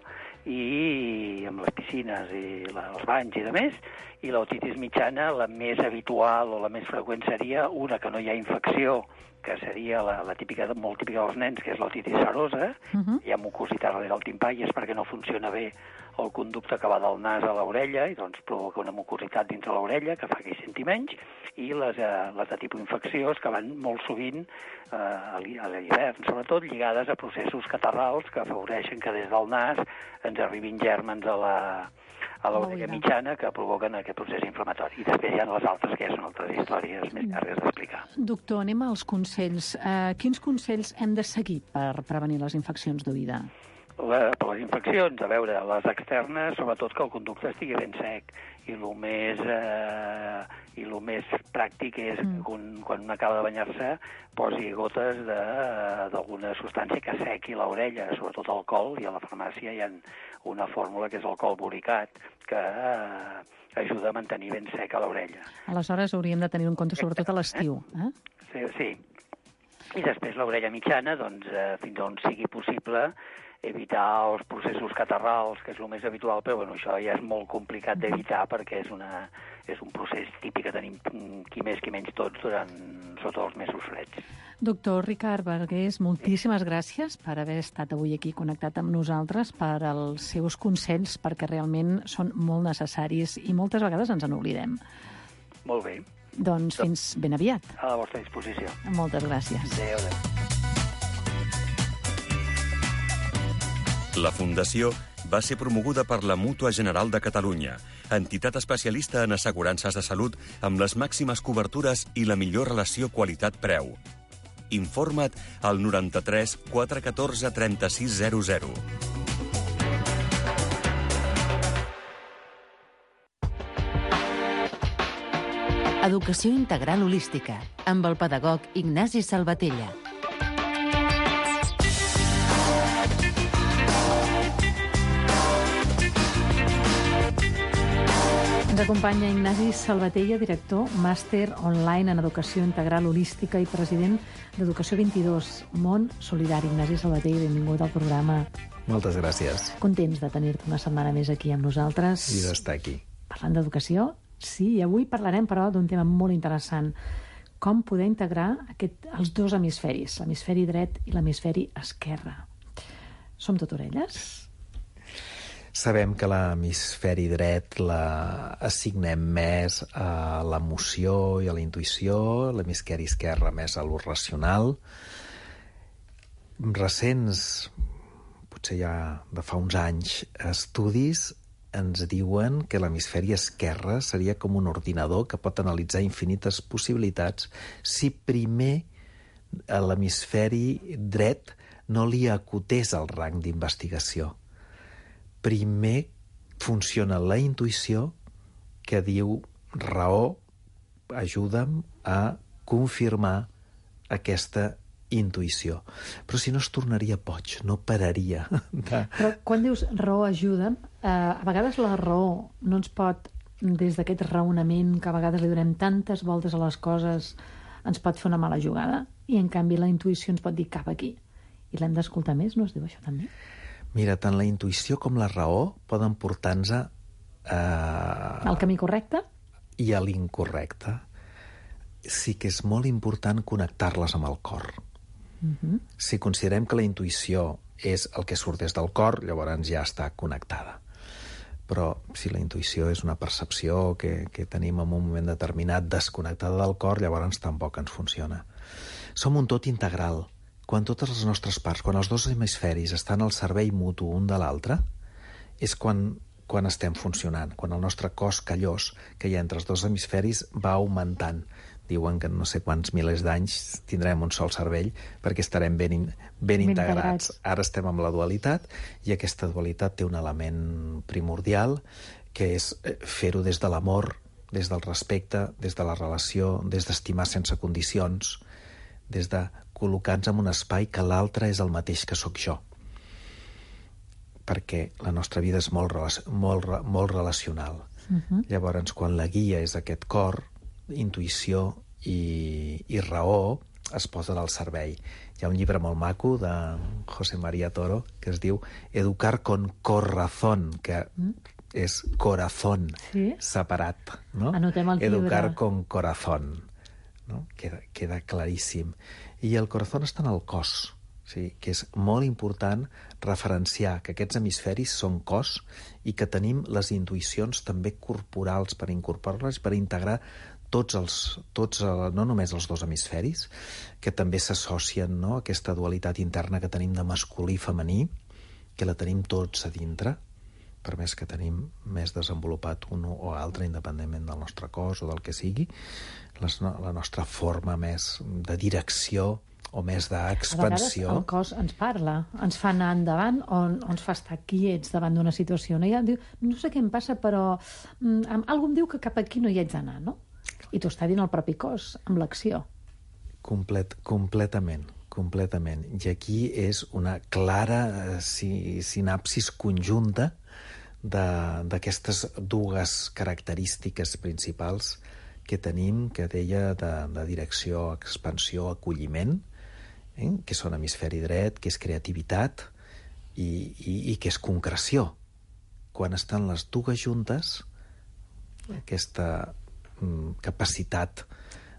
i amb les piscines i la, els banys i de més, i l'otitis mitjana, la més habitual o la més freqüent seria una que no hi ha infecció, que seria la, la típica, molt típica dels nens, que és l'otitis serosa, uh-huh. hi ha mucositat darrere del timpà i és perquè no funciona bé el conducte que va del nas a l'orella i doncs provoca una mucositat dintre l'orella que fa que hi senti menys, i les, eh, les de tipus infecciós que van molt sovint eh, a l'hivern, sobretot lligades a processos catarrals que afavoreixen que des del nas ens arribin gèrmens a la a l'orella mitjana que provoquen aquest procés inflamatori. I després hi ha les altres, que ja són altres històries més llargues d'explicar. Doctor, anem als consells. Uh, quins consells hem de seguir per prevenir les infeccions d'oïda? La, per les infeccions, a veure, les externes, sobretot que el conducte estigui ben sec. I el més, eh, i el més pràctic és mm. que quan, quan un acaba de banyar-se posi gotes d'alguna substància que sequi l'orella, sobretot alcohol, i a la farmàcia hi ha una fórmula que és alcohol boricat, que eh, ajuda a mantenir ben seca l'orella. Aleshores hauríem de tenir en compte sobretot a l'estiu. Eh? Sí, sí. I després l'orella mitjana, doncs, eh, fins on sigui possible, evitar els processos catarrals, que és el més habitual, però bueno, això ja és molt complicat d'evitar perquè és, una, és un procés típic que tenim qui més qui menys tots durant sobretot els mesos freds. Doctor Ricard Vergués, moltíssimes gràcies per haver estat avui aquí connectat amb nosaltres, per als seus consells, perquè realment són molt necessaris i moltes vegades ens en oblidem. Molt bé. Doncs fins ben aviat. A la vostra disposició. Moltes gràcies. Adéu, adéu. La Fundació va ser promoguda per la Mútua General de Catalunya, entitat especialista en assegurances de salut amb les màximes cobertures i la millor relació qualitat-preu. Informa't al noranta-tres quatre cents i catorze trenta-sis zero zero. Educació integral holística, amb el pedagog Ignasi Salvatella. Ens acompanya Ignasi Salvatella, director, màster online en Educació Integral Holística i president d'Educació vint-i-dos, Món Solidari. Ignasi Salvatella, benvingut al programa. Moltes gràcies. Contents de tenir-te una setmana més aquí amb nosaltres. I d'estar aquí. Parlant d'educació, sí, i avui parlarem, però, d'un tema molt interessant. Com poder integrar aquest, els dos hemisferis, l'hemisferi dret i l'hemisferi esquerre. Som tot orelles? Sabem que l'hemisferi dret l'assignem més a l'emoció i a la intuïció, l'hemisferi esquerre més a lo racional. Recents, potser ja de fa uns anys, estudis ens diuen que l'hemisferi esquerre seria com un ordinador que pot analitzar infinites possibilitats si primer a l'hemisferi dret no li acotés el rang d'investigació. Primer funciona la intuïció que diu raó, ajuda'm a confirmar aquesta intuïció. Però si no es tornaria boig, no pararia de... Però quan dius raó, ajuda'm, eh, a vegades la raó no ens pot, des d'aquest raonament que a vegades li donem tantes voltes a les coses, ens pot fer una mala jugada, i en canvi la intuïció ens pot dir cap aquí. I l'hem d'escoltar més, no es diu això també? Mira, tant la intuïció com la raó poden portar-nos a... Al camí correcte? I a l'incorrecte. Sí que és molt important connectar-les amb el cor. Uh-huh. Si considerem que la intuïció és el que surt des del cor, llavors ja està connectada. Però si la intuïció és una percepció que, que tenim en un moment determinat desconnectada del cor, llavors tampoc ens funciona. Som un tot integral. Quan totes les nostres parts, quan els dos hemisferis estan al servei mutu un de l'altre, és quan, quan estem funcionant, quan el nostre cos callós que hi ha entre els dos hemisferis va augmentant. Diuen que no sé quants milers d'anys tindrem un sol cervell perquè estarem ben, in, ben, ben integrats. integrats. Ara estem amb la dualitat i aquesta dualitat té un element primordial que és fer-ho des de l'amor, des del respecte, des de la relació, des d'estimar sense condicions, des de col·locar-nos en un espai que l'altre és el mateix que sóc jo. Perquè la nostra vida és molt, molt, molt relacional. Uh-huh. Llavors, quan la guia és aquest cor, intuïció i, i raó es posen al servei. Hi ha un llibre molt maco de José María Toro que es diu Educar con corazón, que uh-huh. és corazón, sí? Separat. No? Anotem el llibre. Educar con corazón. No? Queda, queda claríssim. I el corazón està en el cos, sí? Que és molt important referenciar que aquests hemisferis són cos i que tenim les intuïcions també corporals per incorporar-les, per integrar tots els, tots, no només els dos hemisferis, que també s'associen, no? Aquesta dualitat interna que tenim de masculí i femení, que la tenim tots a dintre, per més que tenim més desenvolupat un o altre, independentment del nostre cos o del que sigui, les, la nostra forma més de direcció o més d'expansió. A vegades el cos ens parla, ens fa anar endavant o, o ens fa estar quiets davant d'una situació. No, ja, diu, no sé què em passa, però mm, algú em diu que cap aquí no hi haig d'anar, no? I t'ho està dint el propi cos, amb l'acció. Complet, completament, completament. I aquí és una clara eh, si, sinapsis conjunta d'aquestes dues característiques principals que tenim, que deia de, de direcció, expansió, acolliment, eh? Que són hemisferi dret, que és creativitat i, i, i que és concreció. Quan estan les dues juntes, aquesta mm, capacitat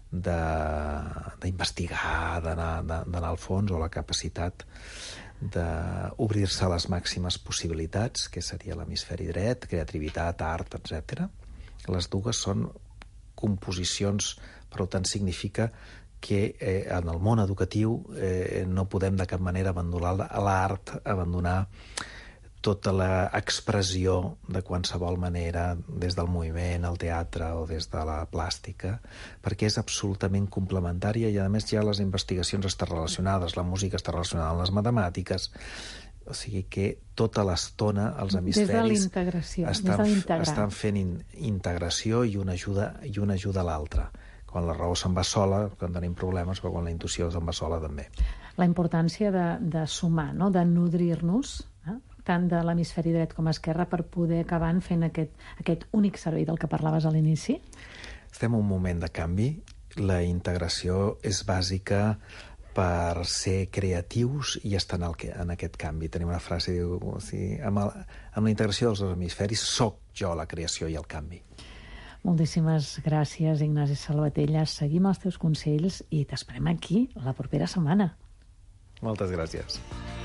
d'investigar, d'anar al fons, o la capacitat d'obrir-se a les màximes possibilitats, que seria l'hemisferi dret, creativitat, art, etcètera. Les dues són composicions, per tant significa que eh, en el món educatiu eh, no podem de cap manera abandonar l'art, abandonar tota l'expressió de qualsevol manera, des del moviment, el teatre o des de la plàstica, perquè és absolutament complementària i, a més, ja les investigacions estan relacionades, la música està relacionada amb les matemàtiques, o sigui que tota l'estona els hemisferis estan, estan fent in, integració i una ajuda, i una ajuda a l'altra. Quan la raó se'n va sola, quan tenim problemes, però quan la intuïció se'n va sola també. La importància de, de sumar, no? De nodrir-nos, eh? Tant de l'hemisferi dret com esquerra, per poder acabar fent aquest, aquest únic servei del que parlaves a l'inici? Estem en un moment de canvi. La integració és bàsica per ser creatius i estar en, el, en aquest canvi. Tenim una frase que diu, o sigui, amb, el, amb la integració dels dos hemisferis soc jo la creació i el canvi. Moltíssimes gràcies, Ignasi Salvatella. Seguim els teus consells i t'esperem aquí la propera setmana. Moltes gràcies.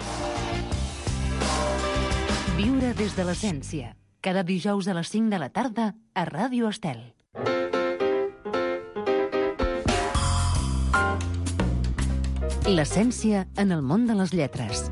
Viure des de l'essència. Cada dijous a les cinc de la tarda a Ràdio Estel. L'essència en el món de les lletres.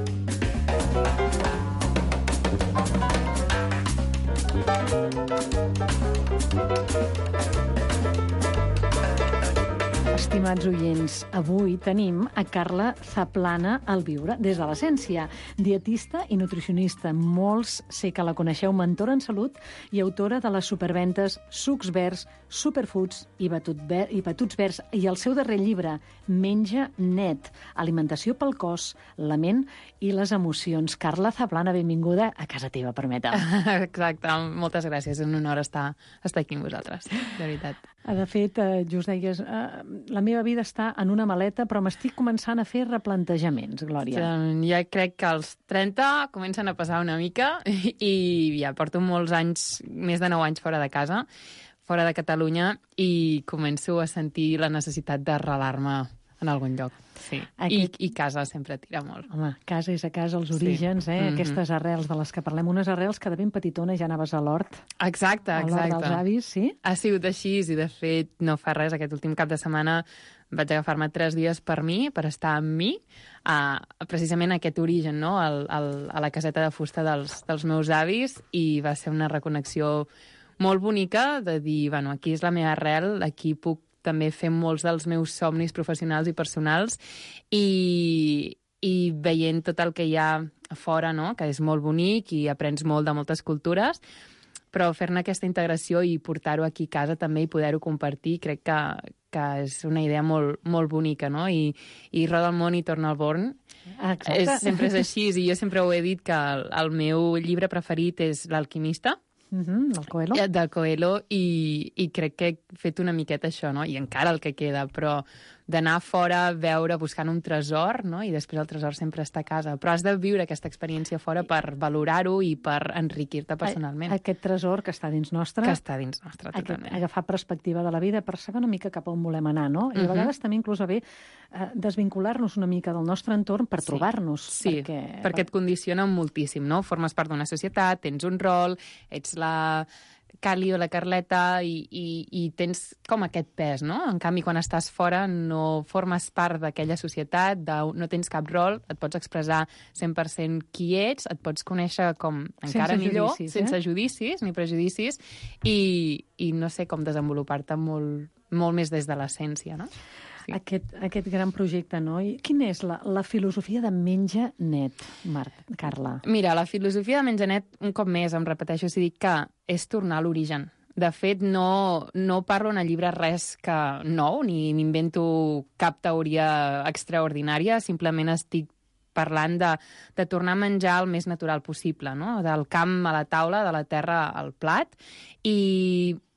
Estimats oients, avui tenim a Carla Zaplana al Viure des de l'essència, dietista i nutricionista. Molts sé que la coneixeu, mentora en salut i autora de les superventes Sucs Verds, Superfoods i, batut ver, i Batuts Verds, i el seu darrer llibre, Menja Net, alimentació pel cos, la ment i les emocions. Carla Zaplana, benvinguda a casa teva, permetem. Exacte, moltes gràcies, és un honor estar, estar aquí amb vosaltres, de veritat. De fet, just deies, la meva vida està en una maleta, però m'estic començant a fer replantejaments, Glòria. Ja crec que als trenta comencen a passar una mica i ja porto molts anys, més de nou anys fora de casa, fora de Catalunya, i començo a sentir la necessitat d'arrelar-me en algun lloc. Sí. Aquest... I, I casa sempre tira molt. Home, casa és a casa, els orígens, sí. eh? Mm-hmm. Aquestes arrels de les que parlem. Unes arrels que de ben petitona ja anaves a l'hort. Exacte, exacte. A l'hort dels avis, sí? Ha sigut així i, de fet, no fa res. Aquest últim cap de setmana vaig agafar-me tres dies per mi, per estar amb mi, a, precisament a aquest origen, no? Al, al, a la caseta de fusta dels, dels meus avis, i va ser una reconnexió molt bonica de dir, bueno, aquí és la meva arrel, aquí puc també fer molts dels meus somnis professionals i personals, i, i veient tot el que hi ha a fora, no? Que és molt bonic i aprens molt de moltes cultures, però fer-ne aquesta integració i portar-ho aquí a casa també i poder-ho compartir, crec que, que és una idea molt, molt bonica, no? I, i roda el món i torna al Born. Exacte. És, sempre és així, i jo sempre ho he dit que el, el meu llibre preferit és L'Alquimista, Mm-hmm, del Coelho. Del Coelho, i, i crec que he fet una miqueta això, no? I encara el que queda, però d'anar fora, veure, buscant un tresor, no? I després el tresor sempre està a casa. Però has de viure aquesta experiència fora per valorar-ho i per enriquir-te personalment. Aquest tresor que està dins nostre. Que està dins nostre, totalment. Aquest, agafar perspectiva de la vida per saber una mica cap a on volem anar, no? I a uh-huh. vegades també inclús bé eh, desvincular-nos una mica del nostre entorn per sí. trobar-nos. Sí, perquè... perquè et condiciona moltíssim, no? Formes part d'una societat, tens un rol, ets la Cali o la Carleta, i, i, i tens com aquest pes, no? En canvi, quan estàs fora no formes part d'aquella societat, de, no tens cap rol, et pots expressar cent per cent qui ets, et pots conèixer com encara sense millor, judicis, sense eh? judicis ni prejudicis, i, i no sé com desenvolupar-te molt, molt més des de l'essència, no? Sí. Aquest, aquest gran projecte, no? I quina és la, la filosofia de Menja Net, Marc, Carla? Mira, la filosofia de Menja Net, un cop més, em repeteixo, si dic que és tornar a l'origen. De fet, no, no parlo en el llibre res que nou, ni m'invento cap teoria extraordinària, simplement estic parlant de, de tornar a menjar el més natural possible, no? Del camp a la taula, de la terra al plat, i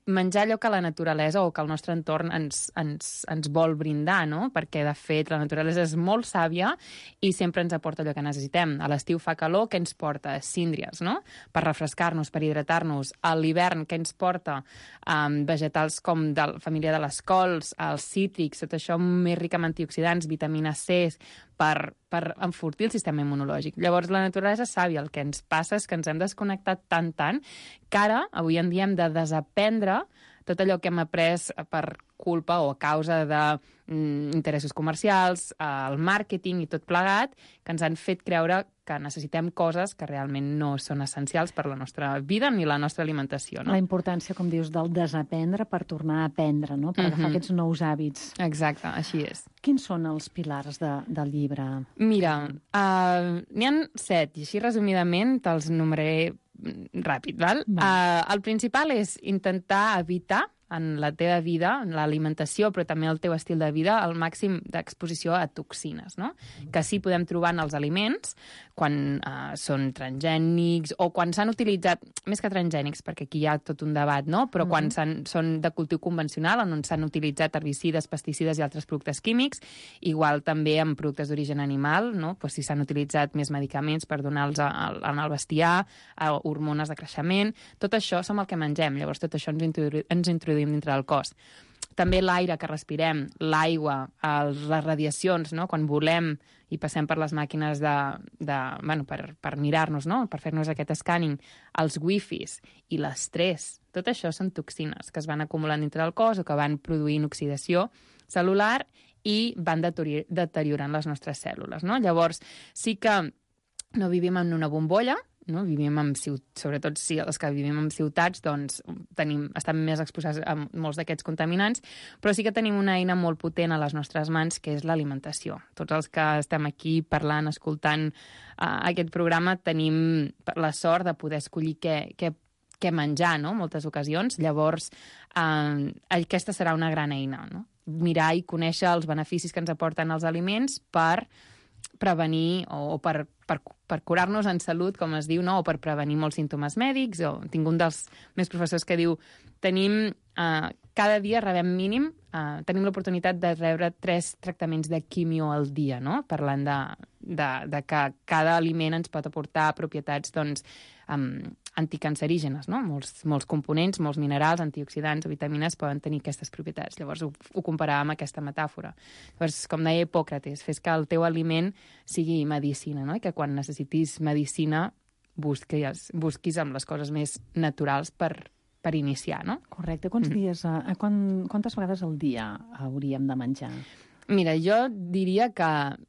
menjar allò que la naturalesa o que el nostre entorn ens, ens, ens vol brindar, no? Perquè, de fet, la naturalesa és molt sàvia i sempre ens aporta allò que necessitem. A l'estiu fa calor, què ens porta? Síndries, no? Per refrescar-nos, per hidratar-nos. A l'hivern, què ens porta? Um, vegetals com de la família de les cols, els cítrics, tot això més ric en antioxidants, vitamina C, per, per enfortir el sistema immunològic. Llavors, la naturalesa és sàvia. El que ens passa és que ens hem desconnectat tant, tant, que ara, avui en dia, hem de desaprendre tot allò que hem après per culpa o a causa d'interessos comercials, el màrqueting i tot plegat, que ens han fet creure que necessitem coses que realment no són essencials per la nostra vida ni la nostra alimentació. No? La importància, com dius, del desaprendre per tornar a aprendre, no? Per agafar uh-huh. aquests nous hàbits. Exacte, així és. Quins són els pilars de, del llibre? Mira, uh, n'hi ha set, i així resumidament te'ls numeraré ràpid, val? Uh, el principal és intentar evitar en la teva vida, en l'alimentació, però també el teu estil de vida, el màxim d'exposició a toxines, no? Que sí podem trobar en els aliments, quan uh, són transgènics, o quan s'han utilitzat, més que transgènics, perquè aquí hi ha tot un debat, no? Però quan mm-hmm. són de cultiu convencional, on s'han utilitzat herbicides, pesticides i altres productes químics, igual també amb productes d'origen animal, no? Pues si s'han utilitzat més medicaments per donar-los en el bestiar, hormones de creixement, tot això som el que mengem, llavors tot això ens, introdu ens introduïm dintre del cos. També l'aire que respirem, l'aigua, les radiacions, no? Quan volem i passem per les màquines de, de, bueno, per, per mirar-nos, no? Per fer-nos aquest escàning, els wifis i l'estrès, tot això són toxines que es van acumulant dintre del cos o que van produint oxidació celular i van deteriorant les nostres cèl·lules, no? Llavors, sí que no vivim en una bombolla, no? Vivim en ciutats, sobretot si els que vivim en ciutats, doncs tenim, estem més exposats a molts d'aquests contaminants, però sí que tenim una eina molt potent a les nostres mans, que és l'alimentació. Tots els que estem aquí parlant, escoltant uh, aquest programa, tenim la sort de poder escollir què, què, què menjar, no? Moltes ocasions. Llavors, uh, aquesta serà una gran eina, no? Mirar i conèixer els beneficis que ens aporten els aliments per prevenir o per, per, per curar-nos en salut, com es diu, no? O per prevenir molts símptomes mèdics. O tinc un dels meus professors que diu tenim, eh, cada dia rebem mínim, eh, tenim l'oportunitat de rebre tres tractaments de quimio al dia, no? Parlant de, de, de que cada aliment ens pot aportar propietats, doncs, um, anticancerígenes, no? Molts, molts components, molts minerals, antioxidants o vitamines poden tenir aquestes propietats. Llavors ho, ho comparàvem amb aquesta metàfora. Llavors, com deia Hipòcrates, fes que el teu aliment sigui medicina, no? I que quan necessitis medicina busquis, busquis amb les coses més naturals per, per iniciar, no? Correcte. Quants mm. dies, a, quan, quantes vegades al dia hauríem de menjar? Mira, jo diria que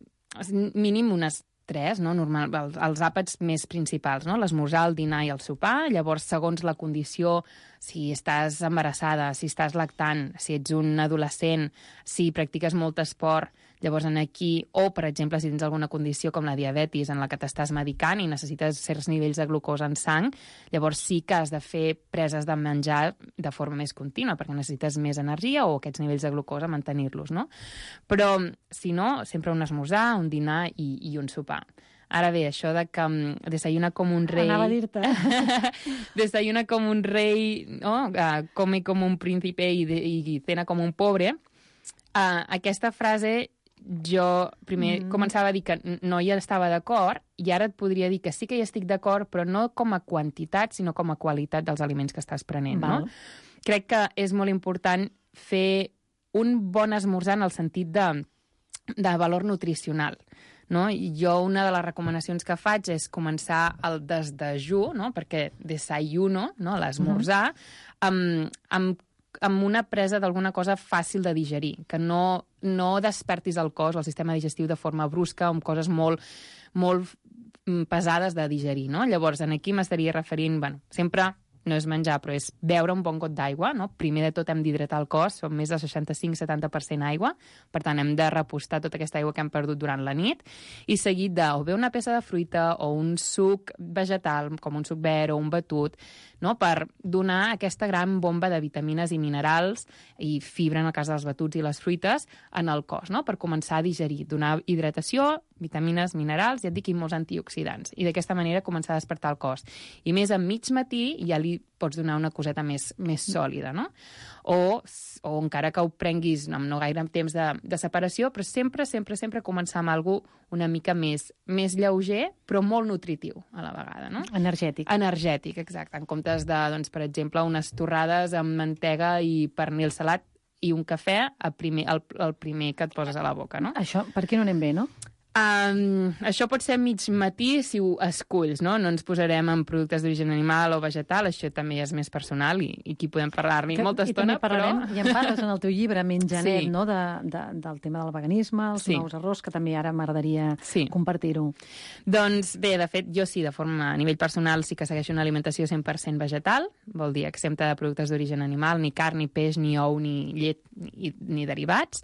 mínim unes tres, no? Normal, els, els àpats més principals, no? L'esmorzar, el dinar i el sopar. Llavors, segons la condició, si estàs embarassada, si estàs lactant, si ets un adolescent, si practiques molt esport, llavors en aquí, o, per exemple, si tens alguna condició com la diabetis en la que t'estàs medicant i necessites certs nivells de glucosa en sang, llavors sí que has de fer preses de menjar de forma més contínua, perquè necessites més energia o aquests nivells de glucosa mantenir-los, no? Però, si no, sempre un esmorzar, un dinar i, i un sopar. Ara bé, això de que um, desayuna com un rei... Anava a dir-te. Desayuna com un rei, no? Uh, come com un príncipe i, de, i cena com un pobre. Uh, aquesta frase jo primer mm. començava a dir que no hi estava d'acord i ara et podria dir que sí que hi estic d'acord, però no com a quantitat, sinó com a qualitat dels aliments que estàs prenent. No? Crec que és molt important fer un bon esmorzar en el sentit de, de valor nutricional. No? I jo una de les recomanacions que faig és començar el desdejú, no? Perquè desayuno, no? L'esmorzar, mm. amb, amb amb una presa d'alguna cosa fàcil de digerir, que no, no despertis el cos o el sistema digestiu de forma brusca amb coses molt, molt pesades de digerir, no? Llavors, aquí m'estaria referint, bueno, sempre no és menjar, però és beure un bon got d'aigua, no? Primer de tot hem d'hidratar el cos, som més de seixanta-cinc a setanta per cent aigua, per tant hem de repostar tota aquesta aigua que hem perdut durant la nit, i seguit de o bé una peça de fruita o un suc vegetal, com un suc verd o un batut, no? Per donar aquesta gran bomba de vitamines i minerals i fibra, en el cas dels batuts i les fruites, en el cos, no? Per començar a digerir, donar hidratació, vitamines, minerals, ja et dic, i molts antioxidants. I d'aquesta manera començar a despertar el cos. I més a mig matí ja li pots donar una coseta més, més sòlida, no? O, o encara que ho prenguis amb no gaire temps de, de separació, però sempre, sempre, sempre començar amb alguna una mica més, més lleuger, però molt nutritiu a la vegada, no? Energètic. Energètic, exacte. En comptes de, doncs, per exemple, unes torrades amb mantega i pernil salat i un cafè el primer, el, el primer que et poses a la boca, no? Això, per què no anem bé, no? Um, això pot ser mig matí si ho esculls, no? No ens posarem en productes d'origen animal o vegetal, això també és més personal i, i aquí podem parlar-ne molta estona, parlarem, però... I en parles en el teu llibre, Menjanet, Sí. no? de, de, del tema del veganisme, els Sí. nous errors, que també ara m'agradaria Sí. compartir-ho. Doncs bé, de fet, jo sí, de forma a nivell personal sí que segueixo una alimentació cent per cent vegetal, vol dir exempta de productes d'origen animal, ni carn, ni peix, ni ou, ni llet, ni, ni derivats,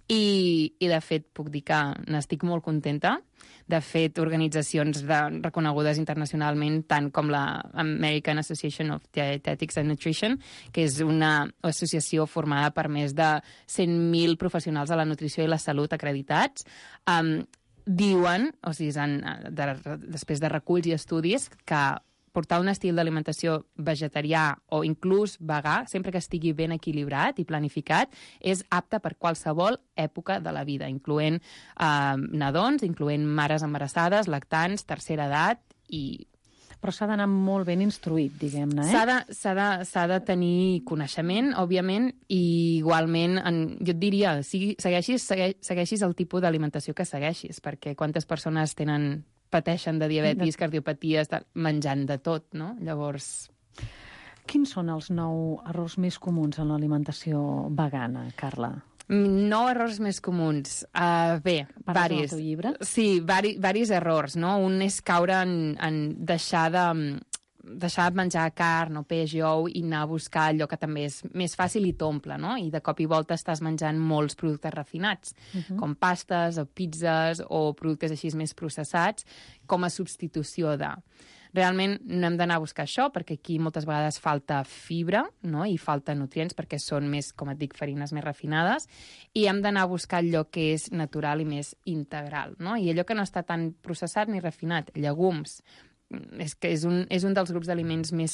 i, i de fet puc dir que n'estic molt contenta. De fet, organitzacions de, reconegudes internacionalment, tant com la American Association of Dietetics and Nutrition, que és una associació formada per més de cent mil professionals de la nutrició i la salut acreditats, um, diuen, o sigui, han, de, després de reculls i estudis, que portar un estil d'alimentació vegetarià o inclús vegà, sempre que estigui ben equilibrat i planificat, és apte per qualsevol època de la vida, incloent eh, nadons, incloent mares embarassades, lactants, tercera edat i... Però s'ha d'anar molt ben instruït, diguem-ne, eh? S'ha de, s'ha de, s'ha de tenir coneixement, òbviament, i igualment, en, jo et diria, si segueixis, segue, segueixis el tipus d'alimentació que segueixis, perquè quantes persones tenen... pateixen de diabetis, cardiopaties, menjant de tot, no? Llavors... Quins són els nou errors més comuns en l'alimentació vegana, Carla? Nou errors més comuns. Uh, bé, Parles varis. del teu llibre? Sí, vari, varis errors, no? Un és caure en, en deixar de... deixar de menjar carn o peix i ou i anar a buscar allò que també és més fàcil i t'omple, no? I de cop i volta estàs menjant molts productes refinats, uh-huh. com pastes o pizzas o productes així més processats, com a substitució de... Realment no hem d'anar a buscar això, perquè aquí moltes vegades falta fibra, no? I falta nutrients, perquè són més, com et dic, farines més refinades, i hem d'anar a buscar allò que és natural i més integral, no? I allò que no està tan processat ni refinat, llegums, és que és un, és un dels grups d'aliments més,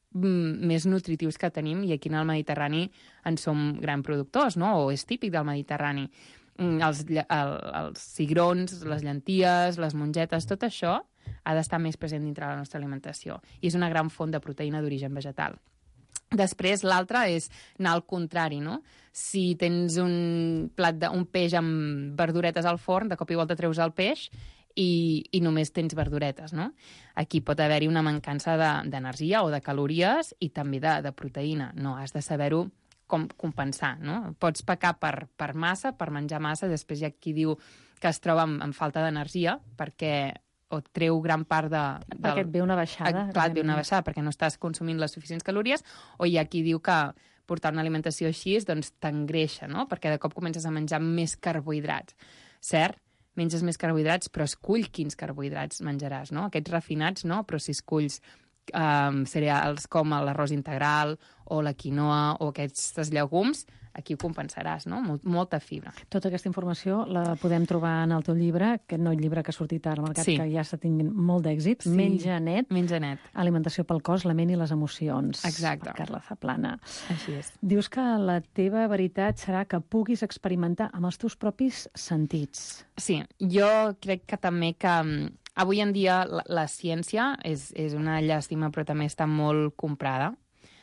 més nutritius que tenim i aquí en el Mediterrani en som gran productors, no? O és típic del Mediterrani. Els, el, els cigrons, les llenties, les mongetes, tot això ha d'estar més present dintre de la nostra alimentació i és una gran font de proteïna d'origen vegetal. Després, l'altre és anar al contrari, no? Si tens un plat de, un peix amb verduretes al forn, de cop i volta treus el peix i, i només tens verduretes, no? Aquí pot haver-hi una mancança d'energia de, o de calories i també de, de proteïna. No, has de saber-ho com compensar, no? Pots pecar per, per massa, per menjar massa, després hi ha qui diu que es troba amb, amb falta d'energia perquè o treu gran part de... Del... Perquè et ve una baixada. Clar, et ve una baixada perquè no estàs consumint les suficients calories, o hi ha qui diu que portar una alimentació així doncs t'engreixa, no? Perquè de cop comences a menjar més carbohidrats. Cert, menges més carbohidrats, però escull quins carbohidrats menjaràs, no? Aquests refinats, no? Però si esculls um, cereals com l'arròs integral o la quinoa o aquests llegums, aquí ho compensaràs, no? Mol, molta fibra. Tota aquesta informació la podem trobar en el teu llibre, aquest nou llibre que ha sortit ara al mercat, sí. Que ja està tinguent molt d'èxit. Sí. Menjanet. Menjanet. Alimentació pel cos, la ment i les emocions. Exacte. Per Carla Zaplana. Així és. Dius que la teva veritat serà que puguis experimentar amb els teus propis sentits. Sí, jo crec que també que avui en dia la, la ciència és, és una llàstima, però també està molt comprada.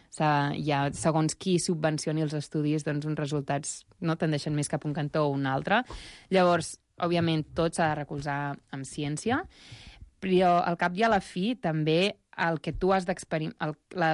Hi ha, segons qui subvencioni els estudis, doncs uns resultats no tendeixen més cap a un cantó o un altre. Llavors, òbviament, tot s'ha de recolzar amb ciència, però al cap i a la fi també el que tu has d'experimentar...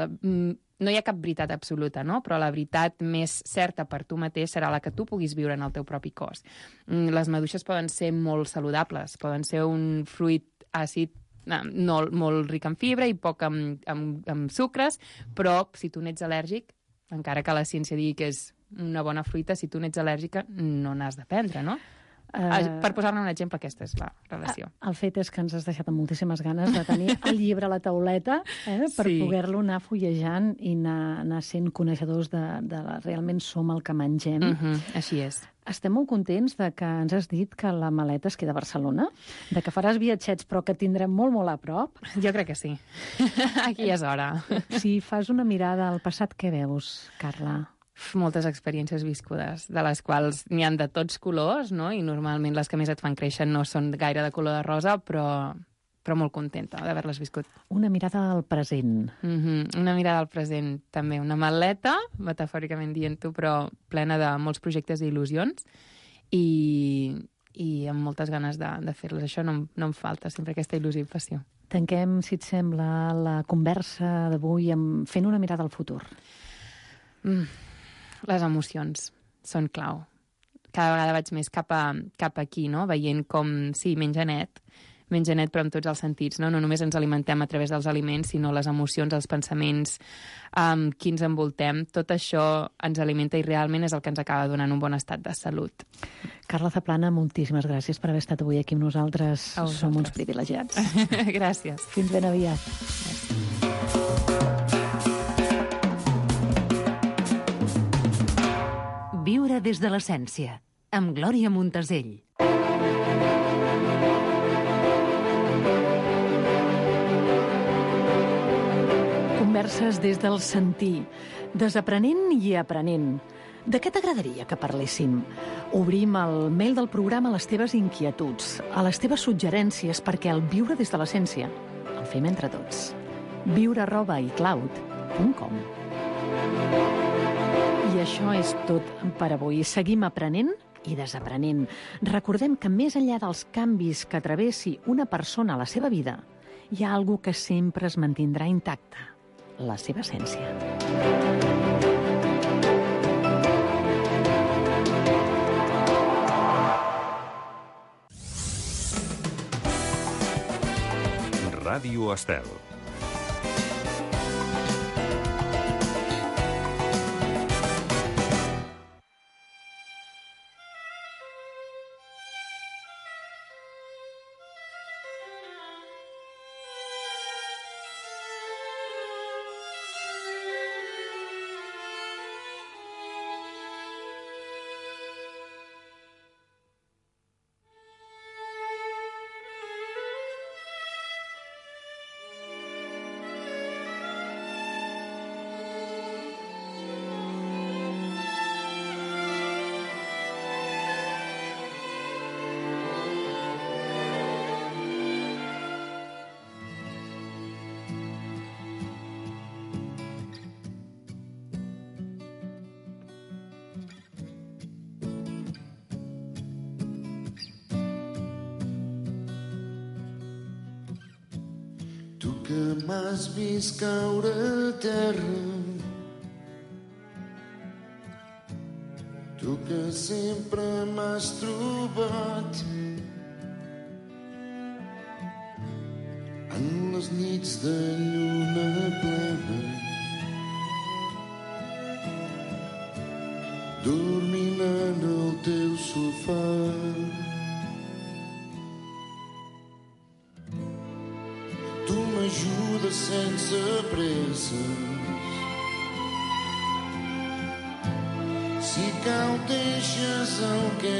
No hi ha cap veritat absoluta, no? Però la veritat més certa per tu mateix serà la que tu puguis viure en el teu propi cos. Les maduixes poden ser molt saludables, poden ser un fruit àcid no, molt ric en fibra i poc amb, amb, amb sucres, però si tu n'ets al·lèrgic, encara que la ciència digui que és una bona fruita, si tu n'ets al·lèrgica no n'has de prendre, no? Uh, per posar-ne un exemple, aquesta és la relació. El fet és que ens has deixat amb moltíssimes ganes de tenir el llibre a la tauleta eh, per sí. poder-lo anar fullejant i anar, anar sent coneixedors de, de la, realment som el que mengem. Uh-huh, així és. Estem molt contents de que ens has dit que la maleta es queda a Barcelona, de que faràs viatgets però que tindrem molt, molt a prop. Jo crec que sí. Aquí és hora. Si fas una mirada al passat, què veus, Carla? Moltes experiències viscudes, de les quals n'hi han de tots colors, no? I normalment les que més et fan créixer no són gaire de color de rosa, però, però molt contenta d'haver-les viscut. Una mirada al present. Mm-hmm. Una mirada al present, també. Una maleta, metafòricament dient-ho, però plena de molts projectes i il·lusions, i, i amb moltes ganes de, de fer-les. Això no, no em falta, sempre aquesta il·lusió i passió. Tanquem, si et sembla, la conversa d'avui amb... fent una mirada al futur. Mm. Les emocions són clau. Cada vegada vaig més cap, a, cap aquí, no? Veient com, sí, menja net, menja net però amb tots els sentits, no? No només ens alimentem a través dels aliments, sinó les emocions, els pensaments, amb qui ens envoltem. Tot això ens alimenta i realment és el que ens acaba donant un bon estat de salut. Carla Zaplana, moltíssimes gràcies per haver estat avui aquí amb nosaltres. Som uns privilegiats. Gràcies. Fins ben aviat. Gràcies. Viure des de l'essència, amb Glòria Montesell. Converses des del sentir, desaprenent i aprenent. De què t'agradaria que parléssim? Obrim el mail del programa a les teves inquietuds, a les teves suggerències, perquè el viure des de l'essència el fem entre tots. viure arroba icloud punt com. I això és tot per avui. Seguim aprenent i desaprenent. Recordem que més enllà dels canvis que travessi una persona a la seva vida, hi ha algú que sempre es mantindrà intacta, la seva essència. Ràdio Estel. Que m'has vist caure a terra, tu que sempre m'has trobat en les nits de lluna plena, dormint en el teu sofà. M'ajudes sense presses, si cal deixes el que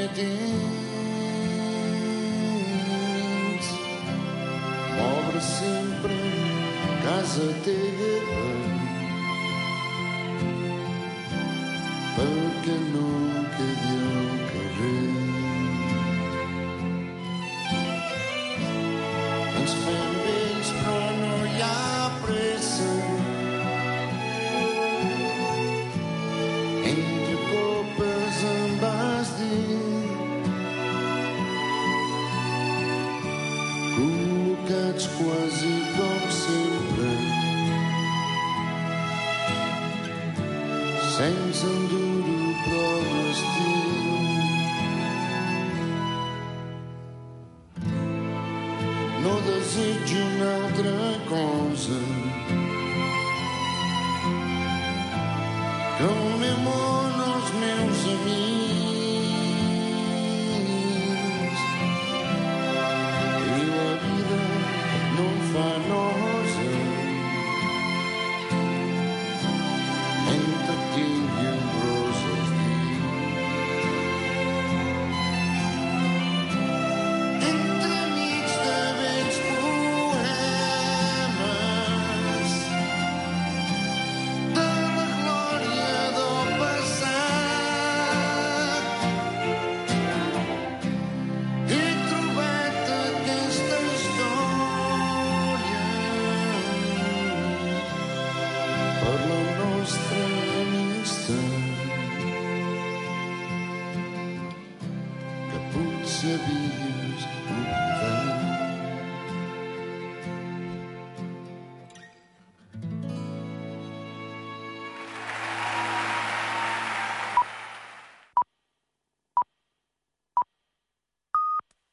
tens, m'obre sempre casa teva, perquè no quedi al carrer. Ens fem vells però no hi ha pressa, entre copes em vas dir, col·locats quasi com sempre, sense enduro però l'estil. No desitjo una altra cosa que el meu món, els meus amics, navios oblidats.